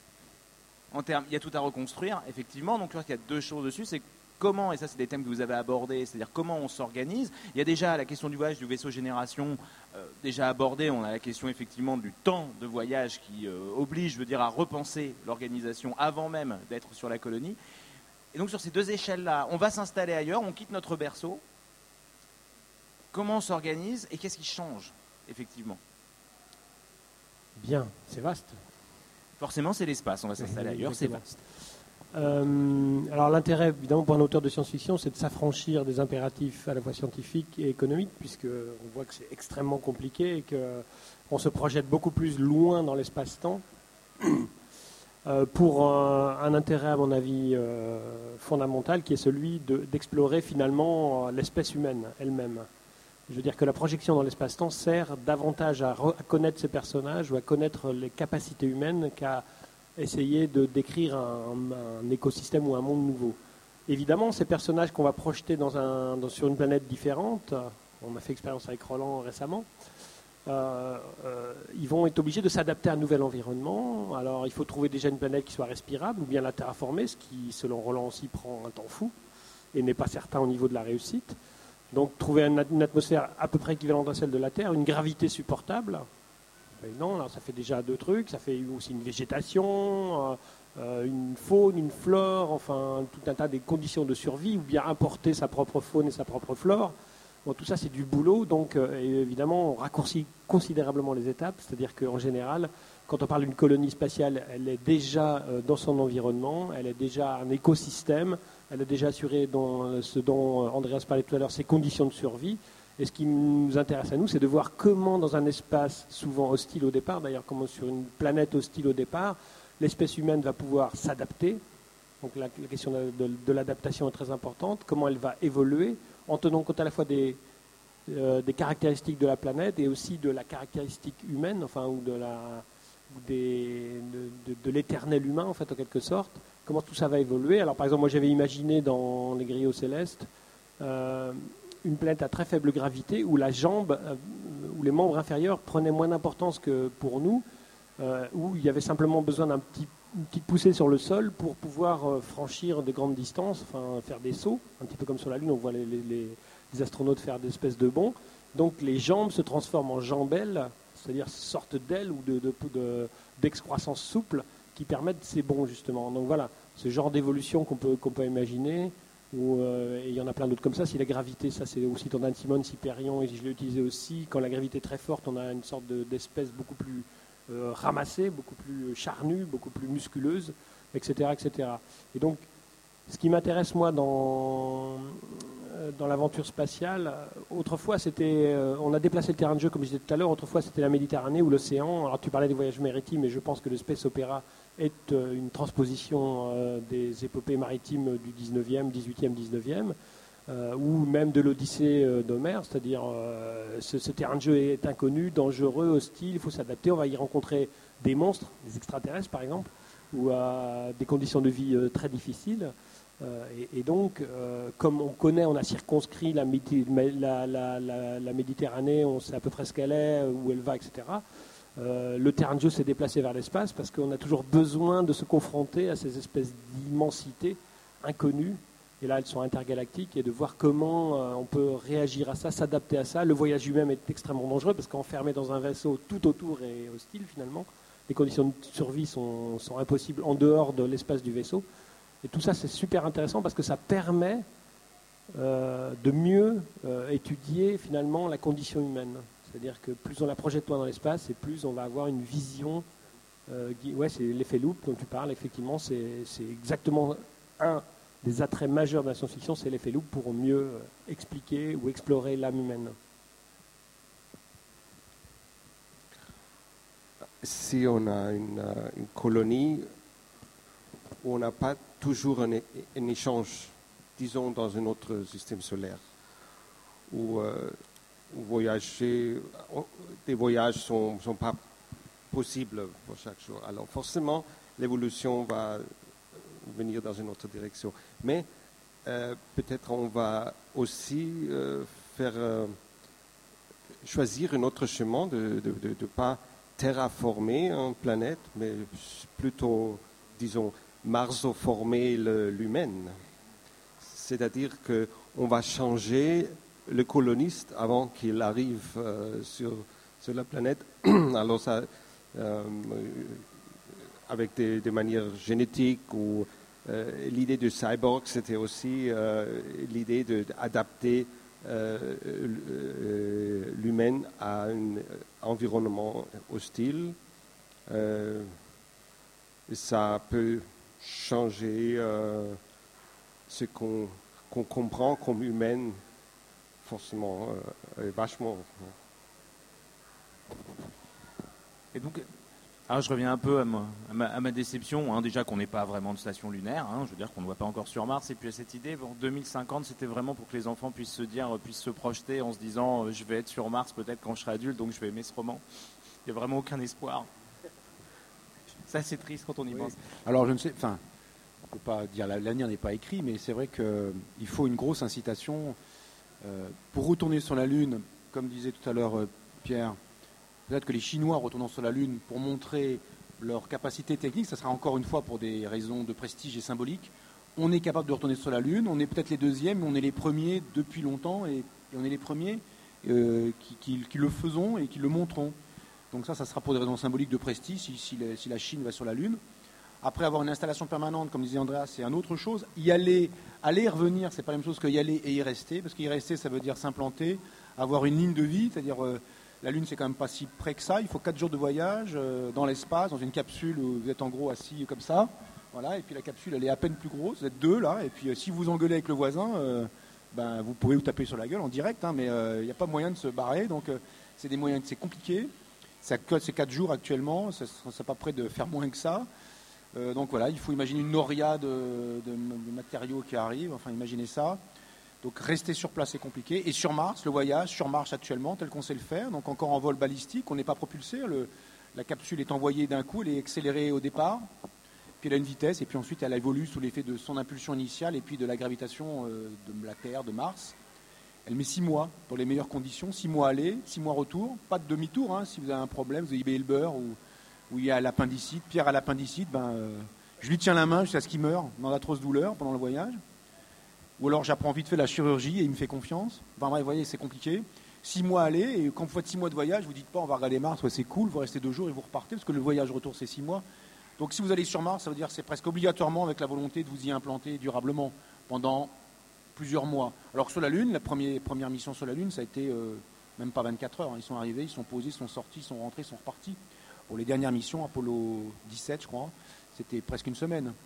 En termes, il y a tout à reconstruire, effectivement. Donc, je crois qu'il y a deux choses dessus. C'est comment, et ça, c'est des thèmes que vous avez abordés, c'est-à-dire comment on s'organise. Il y a déjà la question du voyage du vaisseau génération, euh, déjà abordée. On a la question, effectivement, du temps de voyage qui euh, oblige, je veux dire, à repenser l'organisation avant même d'être sur la colonie. Et donc, sur ces deux échelles-là, on va s'installer ailleurs, on quitte notre berceau. Comment on s'organise et qu'est-ce qui change, effectivement? Bien, c'est vaste. Forcément, c'est l'espace. On va s'installer ailleurs, c'est Exactement. vaste. Euh, alors l'intérêt, évidemment, pour un auteur de science-fiction, c'est de s'affranchir des impératifs à la fois scientifiques et économiques, puisqu'on voit que c'est extrêmement compliqué et qu'on se projette beaucoup plus loin dans l'espace-temps. Euh, pour un, un intérêt, à mon avis, euh, fondamental, qui est celui de- d'explorer finalement euh, l'espèce humaine elle-même. Je veux dire que la projection dans l'espace-temps sert davantage à, re- à connaître ces personnages ou à connaître les capacités humaines qu'à essayer de décrire un, un écosystème ou un monde nouveau. Évidemment, ces personnages qu'on va projeter dans un, dans- sur une planète différente, on a fait expérience avec Roland récemment, euh, euh, ils vont être obligés de s'adapter à un nouvel environnement. Alors il faut trouver déjà une planète qui soit respirable ou bien la terraformer, ce qui, selon Roland aussi, prend un temps fou et n'est pas certain au niveau de la réussite. Donc trouver une, une atmosphère à peu près équivalente à celle de la Terre, une gravité supportable. Mais non, là, ça fait déjà deux trucs. Ça fait aussi une végétation, euh, euh, une faune, une flore, enfin tout un tas de conditions de survie, ou bien importer sa propre faune et sa propre flore. Bon, tout ça, c'est du boulot. Donc, euh, et évidemment, on raccourcit considérablement les étapes. C'est-à-dire qu'en général, quand on parle d'une colonie spatiale, elle est déjà euh, dans son environnement, elle est déjà un écosystème, elle a déjà assuré dans, euh, ce dont Andreas parlait tout à l'heure, ses conditions de survie. Et ce qui nous intéresse à nous, c'est de voir comment, dans un espace souvent hostile au départ, d'ailleurs, comment sur une planète hostile au départ, l'espèce humaine va pouvoir s'adapter. Donc la, la question de, de, de l'adaptation est très importante. Comment elle va évoluer, en tenant compte à la fois des, euh, des caractéristiques de la planète et aussi de la caractéristique humaine, enfin, ou de la des, de, de, de l'éternel humain, en fait, en quelque sorte. Comment tout ça va évoluer. Alors, par exemple, moi, j'avais imaginé dans les griots célestes euh, une planète à très faible gravité où la jambe, euh, où les membres inférieurs prenaient moins d'importance que pour nous, euh, où il y avait simplement besoin d'un petit, une petite poussée sur le sol pour pouvoir euh, franchir de grandes distances, enfin faire des sauts, un petit peu comme sur la Lune, on voit les, les, les astronautes faire des espèces de bonds. Donc les jambes se transforment en jambelles, c'est-à-dire sorte d'ailes ou de, de, de, d'excroissance souple qui permettent ces bonds justement. Donc voilà, ce genre d'évolution qu'on peut, qu'on peut imaginer. Ou, euh, et il y en a plein d'autres comme ça. Si la gravité, ça c'est aussi dans Dan Simmons, Hyperion, et je l'ai utilisé aussi. Quand la gravité est très forte, on a une sorte de, d'espèce beaucoup plus euh, ramassée, beaucoup plus charnue, beaucoup plus musculeuse, et cetera, et cetera. Et donc, ce qui m'intéresse moi dans dans l'aventure spatiale, autrefois, c'était, on a déplacé le terrain de jeu, comme je disais tout à l'heure, autrefois, c'était la Méditerranée ou l'océan. Alors, tu parlais des voyages maritimes, et je pense que le space opéra est une transposition des épopées maritimes du dix-neuvième, dix-huitième, dix-neuvième, ou même de l'Odyssée d'Homère, c'est-à-dire ce, ce terrain de jeu est inconnu, dangereux, hostile, il faut s'adapter, on va y rencontrer des monstres, des extraterrestres par exemple, ou à des conditions de vie très difficiles. Euh, et, et donc, euh, comme on connaît, on a circonscrit la, la, la, la, la Méditerranée, on sait à peu près ce qu'elle est, où elle va, et cetera. Euh, le terrain de jeu s'est déplacé vers l'espace parce qu'on a toujours besoin de se confronter à ces espèces d'immensités inconnues. Et là, elles sont intergalactiques, et de voir comment euh, on peut réagir à ça, s'adapter à ça. Le voyage lui-même est extrêmement dangereux parce qu'enfermé dans un vaisseau, tout autour est hostile finalement. Les conditions de survie sont, sont impossibles en dehors de l'espace du vaisseau. Et tout ça, c'est super intéressant parce que ça permet euh, de mieux euh, étudier finalement la condition humaine. C'est-à-dire que plus on la projette loin dans l'espace, et plus on va avoir une vision. Euh, ouais, c'est l'effet loop dont tu parles. Effectivement, c'est, c'est exactement un des attraits majeurs de la science-fiction, c'est l'effet loop pour mieux euh, expliquer ou explorer l'âme humaine. Si on a une, une colonie où on n'a pas toujours un, un échange, disons dans un autre système solaire, où, euh, où voyager, des voyages ne sont, sont pas possibles pour chaque jour. Alors forcément, l'évolution va venir dans une autre direction. Mais euh, peut-être on va aussi euh, faire euh, choisir un autre chemin de ne pas terraformer une planète, mais plutôt, disons, marsoformer l'humaine. C'est-à-dire qu'on va changer le coloniste avant qu'il arrive euh, sur, sur la planète. Alors ça, euh, avec des, des manières génétiques, ou euh, l'idée du cyborg, c'était aussi euh, l'idée d'adapter euh, euh, l'humain à un environnement hostile. Euh, et ça peut changer euh, ce qu'on qu'on comprend comme humain, forcément, euh, vachement. Et donc, alors je reviens un peu à ma, à ma, à ma déception, hein, déjà qu'on n'est pas vraiment de station lunaire, hein, je veux dire qu'on ne voit pas encore sur Mars, et puis à cette idée, pour deux mille cinquante, c'était vraiment pour que les enfants puissent se dire, puissent se projeter en se disant, euh, je vais être sur Mars peut-être quand je serai adulte, donc je vais aimer ce roman. Il n'y a vraiment aucun espoir. Ça, c'est triste quand on y oui. pense. Alors, je ne sais, enfin, on ne peut pas dire l'avenir n'est pas écrit, mais c'est vrai qu'il faut une grosse incitation euh, pour retourner sur la Lune, comme disait tout à l'heure euh, Pierre. Peut-être que les Chinois retournant sur la Lune pour montrer leur capacité technique, ça sera encore une fois pour des raisons de prestige et symbolique. On est capable de retourner sur la Lune, on est peut-être les deuxièmes, mais on est les premiers depuis longtemps, et, et on est les premiers euh, qui, qui, qui le faisons et qui le montrons. Donc ça, ça sera pour des raisons symboliques de prestige, si, si, la, si la Chine va sur la Lune. Après, avoir une installation permanente, comme disait Andreas, c'est une autre chose. Y aller, aller et revenir, c'est pas la même chose que y aller et y rester, parce qu'y rester, ça veut dire s'implanter, avoir une ligne de vie, c'est-à-dire euh, la Lune, c'est quand même pas si près que ça. Il faut quatre jours de voyage euh, dans l'espace, dans une capsule où vous êtes en gros assis comme ça. Voilà, et puis la capsule, elle est à peine plus grosse. Vous êtes deux là, et puis euh, si vous engueulez avec le voisin, euh, ben, vous pouvez vous taper sur la gueule en direct, hein, mais il euh, n'y a pas moyen de se barrer. Donc euh, c'est des moyens, c'est compliqué. C'est quatre jours actuellement, ça n'est pas près de faire moins que ça. Euh, donc voilà, il faut imaginer une noria de, de, de matériaux qui arrivent, enfin imaginez ça. Donc rester sur place c'est compliqué. Et sur Mars, le voyage sur Mars actuellement, tel qu'on sait le faire, donc encore en vol balistique, on n'est pas propulsé, le, la capsule est envoyée d'un coup, elle est accélérée au départ, puis elle a une vitesse, et puis ensuite elle évolue sous l'effet de son impulsion initiale et puis de la gravitation euh, de la Terre, de Mars. Elle met six mois dans les meilleures conditions, six mois aller, six mois retour, pas de demi-tour, hein, si vous avez un problème, vous avez le beurre ou, ou il y a l'appendicite, Pierre a l'appendicite, ben, euh, je lui tiens la main jusqu'à ce qu'il meure dans d'atroces douleurs pendant le voyage. Ou alors j'apprends vite fait la chirurgie et il me fait confiance. Enfin bref, vous voyez, c'est compliqué. Six mois aller, et quand vous faites six mois de voyage, vous dites pas on va regarder Mars, ouais, c'est cool, vous restez deux jours et vous repartez, parce que le voyage retour c'est six mois. Donc si vous allez sur Mars, ça veut dire que c'est presque obligatoirement avec la volonté de vous y implanter durablement pendant plusieurs mois. Alors que sur la Lune, la première, première mission sur la Lune, ça a été euh, même pas vingt-quatre heures. Hein. Ils sont arrivés, ils sont posés, ils sont sortis, ils sont rentrés, ils sont repartis. Pour les dernières missions, Apollo dix-sept, je crois, c'était presque une semaine.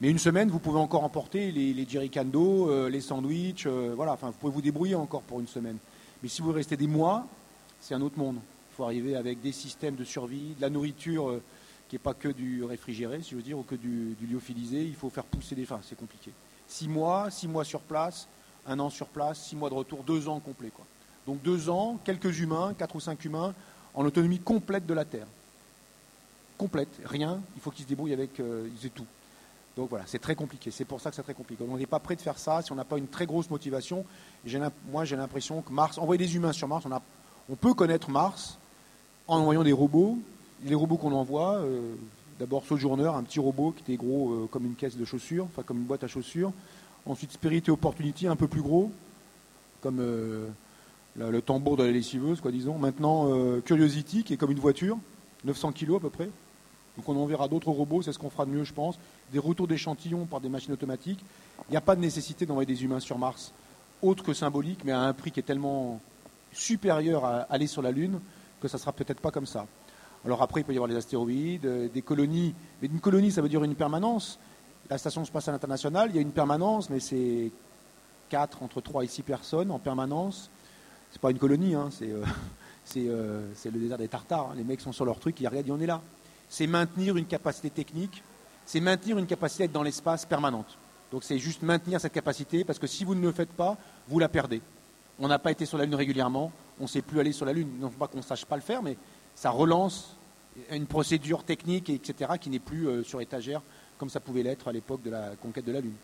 Mais une semaine, vous pouvez encore emporter les, les jerrycans d'eau, euh, les sandwichs, euh, voilà, enfin, vous pouvez vous débrouiller encore pour une semaine. Mais si vous restez des mois, c'est un autre monde. Il faut arriver avec des systèmes de survie, de la nourriture euh, qui n'est pas que du réfrigéré, si je veux dire, ou que du, du lyophilisé. Il faut faire pousser des... Enfin, c'est compliqué. Six mois, six mois sur place, un an sur place, six mois de retour, deux ans complets, quoi. Donc deux ans, quelques humains, quatre ou cinq humains, en autonomie complète de la Terre. Complète, rien, il faut qu'ils se débrouillent avec euh, ils aient tout. Donc voilà, c'est très compliqué, c'est pour ça que c'est très compliqué. On n'est pas prêt de faire ça si on n'a pas une très grosse motivation. J'ai, moi j'ai l'impression que Mars, envoyer des humains sur Mars, on, a, on peut connaître Mars en envoyant des robots. Les robots qu'on envoie, euh, d'abord Sojourner, un petit robot qui était gros euh, comme une caisse de chaussures, enfin comme une boîte à chaussures. Ensuite Spirit et Opportunity, un peu plus gros, comme euh, le, le tambour de la lessiveuse, quoi, disons. Maintenant euh, Curiosity, qui est comme une voiture, neuf cents kilos à peu près. Donc on enverra d'autres robots, c'est ce qu'on fera de mieux, je pense. Des retours d'échantillons par des machines automatiques. Il n'y a pas de nécessité d'envoyer des humains sur Mars, autre que symbolique, mais à un prix qui est tellement supérieur à aller sur la Lune que ça ne sera peut-être pas comme ça. Alors après, il peut y avoir des astéroïdes, des colonies. Mais une colonie, ça veut dire une permanence. La Station spatiale internationale, il y a une permanence, mais c'est quatre, entre trois et six personnes en permanence. C'est pas une colonie, hein, c'est, euh, c'est, euh, c'est le désert des Tartares. Hein. Les mecs sont sur leur truc, ils regardent, ils on est là. C'est maintenir une capacité technique, c'est maintenir une capacité à être dans l'espace permanente. Donc c'est juste maintenir cette capacité, parce que si vous ne le faites pas, vous la perdez. On n'a pas été sur la Lune régulièrement, on ne sait plus aller sur la Lune. Non pas qu'on ne sache pas le faire, mais ça relance une procédure technique, et cetera, qui n'est plus euh, sur étagère, comme ça pouvait l'être à l'époque de la conquête de la Lune.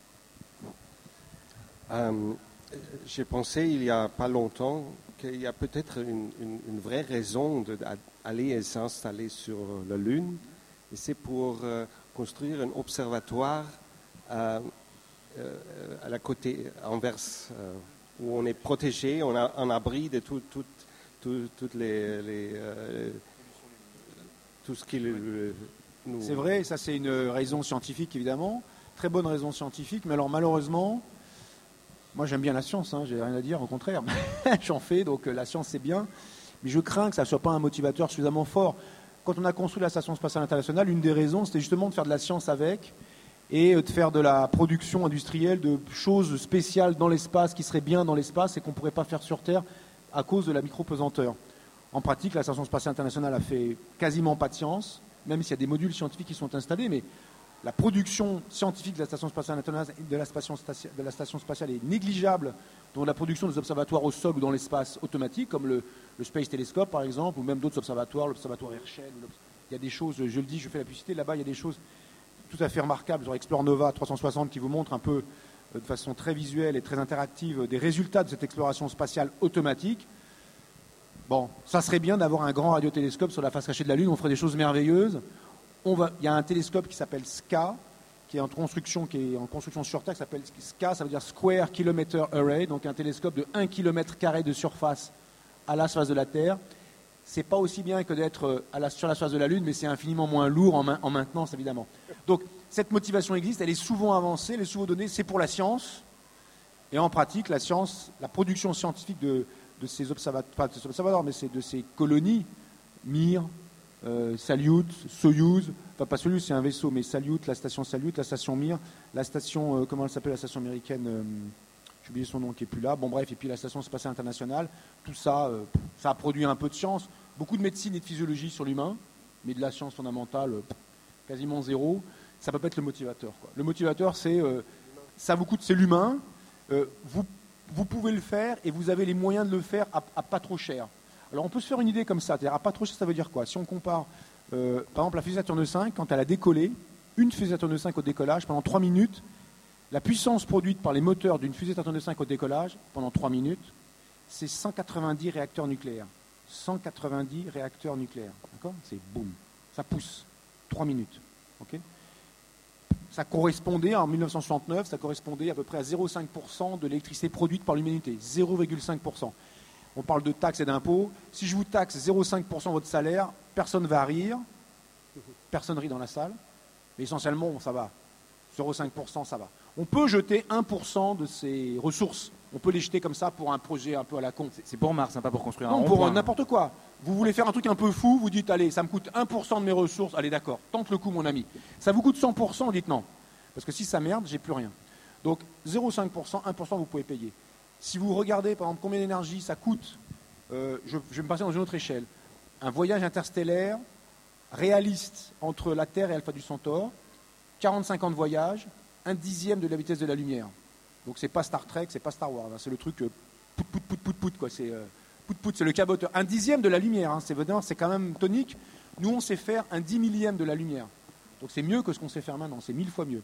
Euh, j'ai pensé il n'y a pas longtemps qu'il y a peut-être une, une, une vraie raison d'aller et s'installer sur la Lune, et c'est pour euh, construire un observatoire euh, euh, à la côté inverse, euh, où on est protégé, on a un abri de tout, tout, tout, toutes les, les euh, tout ce qui le, nous... C'est vrai, ça c'est une raison scientifique évidemment, très bonne raison scientifique, mais alors malheureusement, moi j'aime bien la science, hein, j'ai rien à dire, au contraire, j'en fais, donc la science c'est bien, mais je crains que ça ne soit pas un motivateur suffisamment fort. Quand on a construit la Station spatiale internationale, une des raisons c'était justement de faire de la science avec, et de faire de la production industrielle de choses spéciales dans l'espace, qui seraient bien dans l'espace et qu'on ne pourrait pas faire sur Terre à cause de la micro-pesanteur. En pratique, la Station spatiale internationale a fait quasiment pas de science, même s'il y a des modules scientifiques qui sont installés, mais la production scientifique de la Station spatiale internationale, de la station, de la station spatiale est négligeable, dont la production des observatoires au sol ou dans l'espace automatique, comme le, le Space Telescope par exemple, ou même d'autres observatoires, l'observatoire Herschel. Il y a des choses, je le dis, je fais la publicité, là-bas il y a des choses tout à fait remarquables sur Explore Nova trois cent soixante qui vous montrent un peu, de façon très visuelle et très interactive, des résultats de cette exploration spatiale automatique. Bon, ça serait bien d'avoir un grand radiotélescope sur la face cachée de la Lune, on ferait des choses merveilleuses. On va, il y a un télescope qui s'appelle S C A, qui est en construction, qui est en construction sur Terre, qui s'appelle S C A, ça veut dire Square Kilometer Array, donc un télescope de un kilomètre carré de surface à la surface de la Terre. C'est pas aussi bien que d'être à la, sur la surface de la Lune, mais c'est infiniment moins lourd en, main, en maintenance, évidemment. Donc, cette motivation existe, elle est souvent avancée, elle est souvent donnée, c'est pour la science. Et en pratique, la science, la production scientifique de, de ces observateurs, pas de ces observateurs, mais c'est de ces colonies, Mir, euh, Salyut, Soyouz, enfin pas Soyouz, c'est un vaisseau, mais Salyut, la station Salyut, la station Mir, la station, euh, comment elle s'appelle, la station américaine, euh, j'ai oublié son nom qui est plus là, bon bref, et puis la station spatiale internationale, tout ça, euh, ça a produit un peu de science, beaucoup de médecine et de physiologie sur l'humain, mais de la science fondamentale, euh, quasiment zéro. Ça peut pas être le motivateur, quoi. Le motivateur, c'est euh, ça vous coûte, c'est l'humain. Euh, vous, vous pouvez le faire et vous avez les moyens de le faire à, à pas trop cher. Alors on peut se faire une idée comme ça. C'est-à-dire à pas trop cher, ça veut dire quoi? Si on compare, euh, par exemple, la fusée Saturne cinq, quand elle a décollé, une fusée Saturne cinq au décollage, pendant trois minutes, la puissance produite par les moteurs d'une fusée Saturne cinq au décollage, pendant trois minutes, c'est cent quatre-vingt-dix réacteurs nucléaires. cent quatre-vingt-dix réacteurs nucléaires. D'accord? C'est boum. Ça pousse. trois minutes. Ok? Ça correspondait, en mille neuf cent soixante-neuf, ça correspondait à peu près à zéro virgule cinq pour cent de l'électricité produite par l'humanité. zéro virgule cinq pour cent. On parle de taxes et d'impôts. Si je vous taxe zéro virgule cinq pour cent de votre salaire, personne ne va rire. Personne rit dans la salle. Mais essentiellement, ça va. zéro virgule cinq pour cent, ça va. On peut jeter un pour cent de ces ressources. On peut les jeter comme ça pour un projet un peu à la con. C'est pour Mars, hein, pas pour construire un Non, rond-point. pour n'importe quoi. Vous voulez faire un truc un peu fou, vous dites, allez, ça me coûte un pour cent de mes ressources, allez d'accord, tente le coup mon ami. Ça vous coûte cent pour cent, vous dites non. Parce que si ça merde, j'ai plus rien. Donc zéro virgule cinq pour cent, un pour cent vous pouvez payer. Si vous regardez par exemple combien d'énergie ça coûte, euh, je, je vais me passer dans une autre échelle. Un voyage interstellaire réaliste entre la Terre et Alpha du Centaure, quarante-cinq ans de voyage, un dixième de la vitesse de la lumière. Donc c'est pas Star Trek, c'est pas Star Wars, hein, c'est le truc euh, pout pout pout pout pout quoi, c'est euh, pout pout, c'est le caboteur. Un dixième de la lumière, hein, c'est c'est quand même tonique. Nous on sait faire un dix millième de la lumière. Donc c'est mieux que ce qu'on sait faire maintenant, c'est mille fois mieux.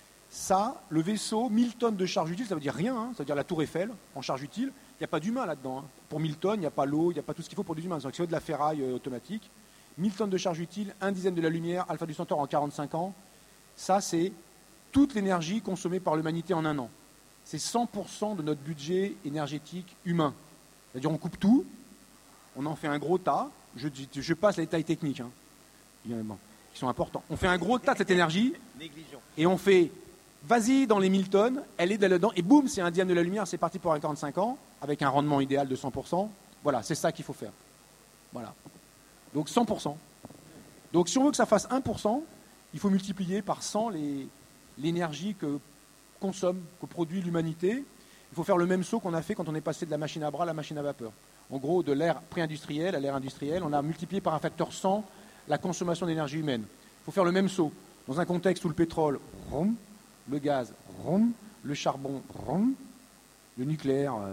Ça, le vaisseau, mille tonnes de charge utile, ça veut dire rien, hein, ça veut dire la tour Eiffel en charge utile. Il n'y a pas d'humain là-dedans. Hein. Pour mille tonnes, il n'y a pas l'eau, il n'y a pas tout ce qu'il faut pour des humains. C'est de la ferraille euh, automatique. mille tonnes de charge utile, un dixième de la lumière, Alpha du Centaure en quarante-cinq ans. Ça, c'est toute l'énergie consommée par l'humanité en un an. C'est cent pour cent de notre budget énergétique humain. C'est-à-dire on coupe tout, on en fait un gros tas. Je, je passe les détails techniques, hein, évidemment, qui sont importants. On fait un gros tas de cette énergie et on fait... Vas-y dans les mille tonnes, elle est là-dedans, et boum, c'est un dixième de la lumière, c'est parti pour un quarante-cinq ans, avec un rendement idéal de cent pour cent. Voilà, c'est ça qu'il faut faire. Voilà. Donc cent pour cent. Donc si on veut que ça fasse un pour cent, il faut multiplier par cent les, l'énergie que consomme, que produit l'humanité. Il faut faire le même saut qu'on a fait quand on est passé de la machine à bras à la machine à vapeur. En gros, de l'ère pré-industrielle à l'ère industrielle, on a multiplié par un facteur cent la consommation d'énergie humaine. Il faut faire le même saut. Dans un contexte où le pétrole... Vroom, le gaz, brum, le charbon, brum, le nucléaire, euh,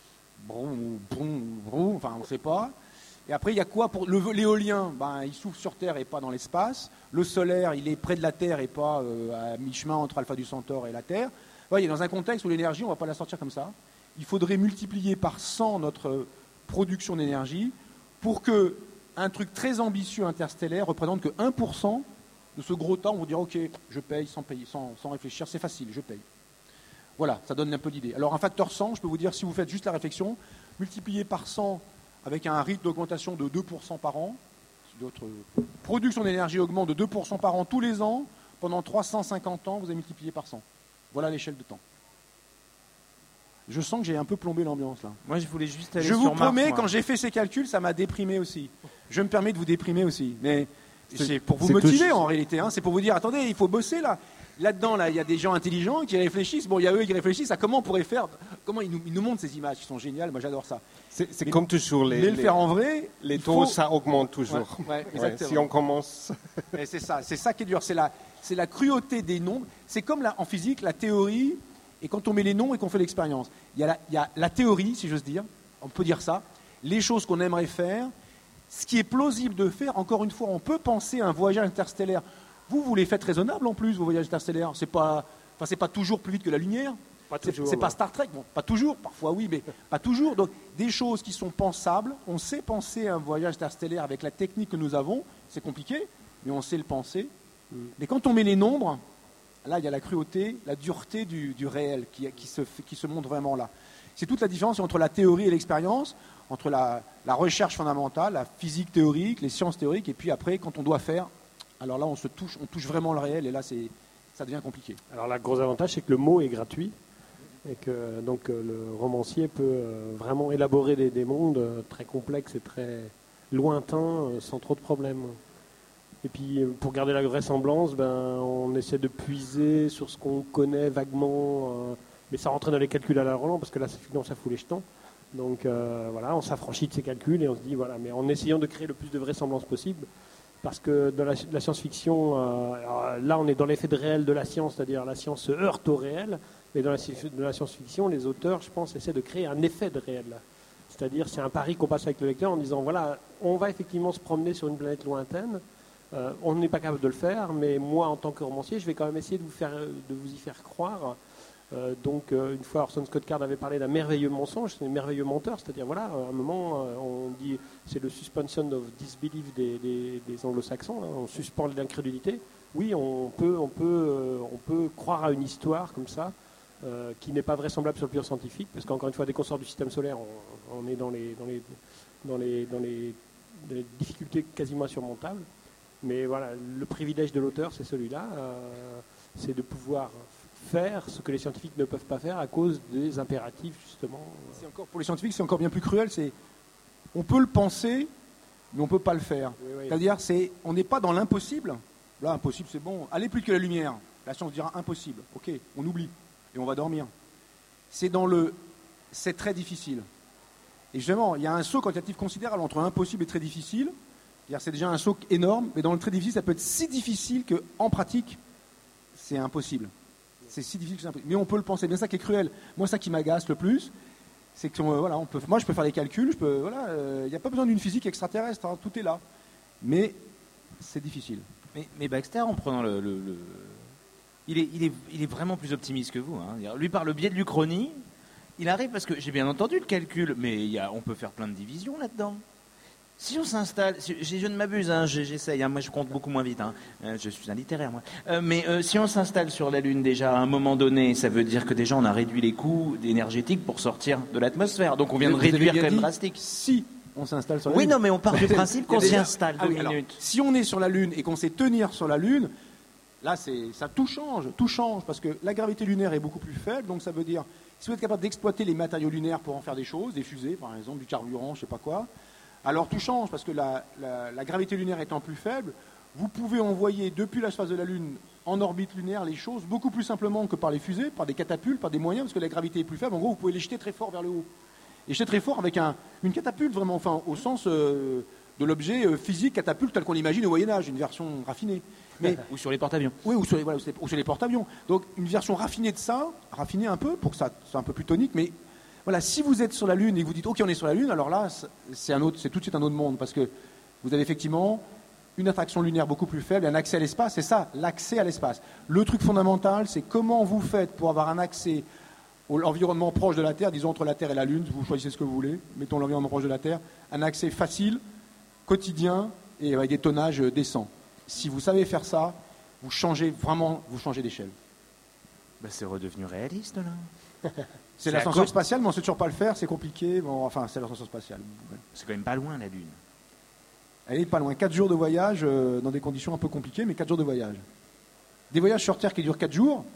brum, brum, brum, enfin on ne sait pas. Et après, il y a quoi pour le, l'éolien, ben, il souffle sur Terre et pas dans l'espace. Le solaire, il est près de la Terre et pas euh, à mi-chemin entre Alpha du Centaure et la Terre. Vous voyez, dans un contexte où l'énergie, on ne va pas la sortir comme ça. Il faudrait multiplier par cent notre production d'énergie pour qu'un truc très ambitieux interstellaire représente que un pour cent de ce gros tas, on va dire ok, je paye sans payer, sans, sans réfléchir, c'est facile, je paye. Voilà, ça donne un peu d'idée. Alors un facteur cent, je peux vous dire, si vous faites juste la réflexion, multiplié par cent avec un rythme d'augmentation de deux pour cent par an, si votre production d'énergie augmente de deux pour cent par an tous les ans, pendant trois cent cinquante ans, vous avez multiplié par cent. Voilà l'échelle de temps. Je sens que j'ai un peu plombé l'ambiance là. Moi je voulais juste aller je sur vous Mars, promets, moi. quand j'ai fait ces calculs, ça m'a déprimé aussi. Je me permets de vous déprimer aussi, mais... C'est pour vous c'est motiver touche. en réalité, hein. C'est pour vous dire, attendez, il faut bosser là. Là-dedans, là, il y a des gens intelligents qui réfléchissent. Bon, il y a eux qui réfléchissent à comment on pourrait faire, comment ils nous, ils nous montrent ces images qui sont géniales. Moi, j'adore ça. C'est, c'est mais, comme toujours les, mais le les, faire en vrai, les il taux, faut... ça augmente toujours. Ouais, ouais, Ouais, exactement. si on commence. Et c'est ça, c'est ça qui est dur. C'est la, c'est la cruauté des nombres. C'est comme la, en physique, la théorie. Et quand on met les nombres et qu'on fait l'expérience, il y a la, il y a la théorie, si j'ose dire. On peut dire ça. Les choses qu'on aimerait faire. Ce qui est plausible de faire, encore une fois, on peut penser à un voyage interstellaire. Vous, vous les faites raisonnables en plus, vos voyages interstellaires. C'est pas, enfin, c'est pas toujours plus vite que la lumière. Pas C'est, toujours, c'est pas ouais. Star Trek, bon, pas toujours, parfois oui, mais pas toujours. Donc, des choses qui sont pensables. On sait penser à un voyage interstellaire avec la technique que nous avons. C'est compliqué, mais on sait le penser. Mm. Mais quand on met les nombres, là, il y a la cruauté, la dureté du, du réel qui, qui, se, qui se montre vraiment là. C'est toute la différence entre la théorie et l'expérience, entre la, la recherche fondamentale, la physique théorique, les sciences théoriques, et puis après, quand on doit faire, alors là, on se touche, on touche vraiment le réel, et là, c'est, ça devient compliqué. Alors, le gros avantage, c'est que le mot est gratuit, et que donc euh, le romancier peut euh, vraiment élaborer des, des mondes euh, très complexes et très lointains, euh, sans trop de problèmes. Et puis, euh, pour garder la vraisemblance, ben, on essaie de puiser sur ce qu'on connaît vaguement, euh, mais ça rentre dans les calculs à la Roland, parce que là, sinon, ça fout les jetons. Donc euh, voilà, on s'affranchit de ces calculs et on se dit, voilà, mais en essayant de créer le plus de vraisemblance possible, parce que dans la, la science-fiction, euh, alors là on est dans l'effet de réel de la science, c'est-à-dire la science se heurte au réel, mais dans la, de la science-fiction, les auteurs, je pense, essaient de créer un effet de réel. C'est-à-dire, c'est un pari qu'on passe avec le lecteur en disant, voilà, on va effectivement se promener sur une planète lointaine, euh, on n'est pas capable de le faire, mais moi, en tant que romancier, je vais quand même essayer de vous, faire, de vous y faire croire. Euh, donc, euh, une fois, Orson Scott Card avait parlé d'un merveilleux mensonge, c'est un merveilleux menteur, c'est-à-dire, voilà, à un moment, euh, on dit, c'est le suspension of disbelief des, des, des anglo-saxons, hein, on suspend l'incrédulité. Oui, on peut, on, peut, euh, on peut croire à une histoire comme ça, euh, qui n'est pas vraisemblable sur le plan scientifique, parce qu'encore une fois, dès qu'on sort du système solaire, on, on est dans les, dans, les, dans, les, dans, les, dans les difficultés quasiment insurmontables. Mais voilà, le privilège de l'auteur, c'est celui-là, euh, c'est de pouvoir faire ce que les scientifiques ne peuvent pas faire à cause des impératifs, justement. C'est encore, pour les scientifiques, c'est encore bien plus cruel. C'est, on peut le penser, mais on ne peut pas le faire. Oui, oui. C'est-à-dire, c'est, on n'est pas dans l'impossible. Là, impossible, c'est bon. Allez plus que la lumière. La science dira impossible. Ok, on oublie et on va dormir. C'est dans le c'est très difficile. Et justement, il y a un saut quantitatif considérable entre impossible et très difficile. C'est déjà un saut énorme, mais dans le très difficile, ça peut être si difficile qu'en pratique, c'est impossible. C'est si difficile que c'est impossible. Mais on peut le penser. C'est bien ça qui est cruel. Moi, ça qui m'agace le plus, c'est que euh, voilà, on peut, moi, je peux faire des calculs. Il n'y voilà, euh, a pas besoin d'une physique extraterrestre. Hein, tout est là. Mais c'est difficile. Mais, mais Baxter, en prenant le... le, le... Il, est, il, est, il est vraiment plus optimiste que vous. Hein. Lui, par le biais de l'Uchronie, il arrive, parce que j'ai bien entendu le calcul, mais il y a, on peut faire plein de divisions là-dedans. Si on s'installe, si, je ne m'abuse, hein, j'essaye, hein, moi je compte beaucoup moins vite, hein, euh, je suis un littéraire moi, euh, mais euh, si on s'installe sur la Lune déjà à un moment donné, ça veut dire que déjà on a réduit les coûts énergétiques pour sortir de l'atmosphère, donc on vient de réduire quand même drastique. Si on s'installe sur la oui, Lune. Oui, non, mais on part du principe qu'on s'y installe, ah, deux oui, alors, minutes. Si on est sur la Lune et qu'on sait tenir sur la Lune, là c'est, ça tout change, tout change, parce que la gravité lunaire est beaucoup plus faible, donc ça veut dire, si vous êtes capable d'exploiter les matériaux lunaires pour en faire des choses, des fusées par exemple, du carburant, je sais pas quoi, alors tout change, parce que la, la, la gravité lunaire étant plus faible, vous pouvez envoyer depuis la surface de la Lune en orbite lunaire les choses beaucoup plus simplement que par les fusées, par des catapultes, par des moyens, parce que la gravité est plus faible. En gros, vous pouvez les jeter très fort vers le haut. Et jeter très fort avec un, une catapulte, vraiment, enfin, au sens euh, de l'objet euh, physique catapulte tel qu'on l'imagine au Moyen-Âge, une version raffinée. Mais, ou sur les porte-avions. Oui, ou sur les, voilà, ou sur les porte-avions. Donc, une version raffinée de ça, raffinée un peu, pour que ça soit un peu plus tonique, mais... Voilà, si vous êtes sur la Lune et que vous dites « Ok, on est sur la Lune », alors là, c'est, un autre, c'est tout de suite un autre monde, parce que vous avez effectivement une attraction lunaire beaucoup plus faible et un accès à l'espace. C'est ça, l'accès à l'espace. Le truc fondamental, c'est comment vous faites pour avoir un accès à l'environnement proche de la Terre, disons entre la Terre et la Lune, vous choisissez ce que vous voulez, mettons l'environnement proche de la Terre, un accès facile, quotidien et avec des tonnages décents. Si vous savez faire ça, vous changez vraiment, vous changez d'échelle. Ben, c'est redevenu réaliste, là. C'est, c'est l'ascenseur spatial, mais on ne sait toujours pas le faire, c'est compliqué. Bon, enfin, c'est l'ascenseur spatial. C'est quand même pas loin, la Lune. Elle est pas loin. quatre jours de voyage, euh, dans des conditions un peu compliquées, mais quatre jours de voyage. Des voyages sur Terre qui durent quatre jours,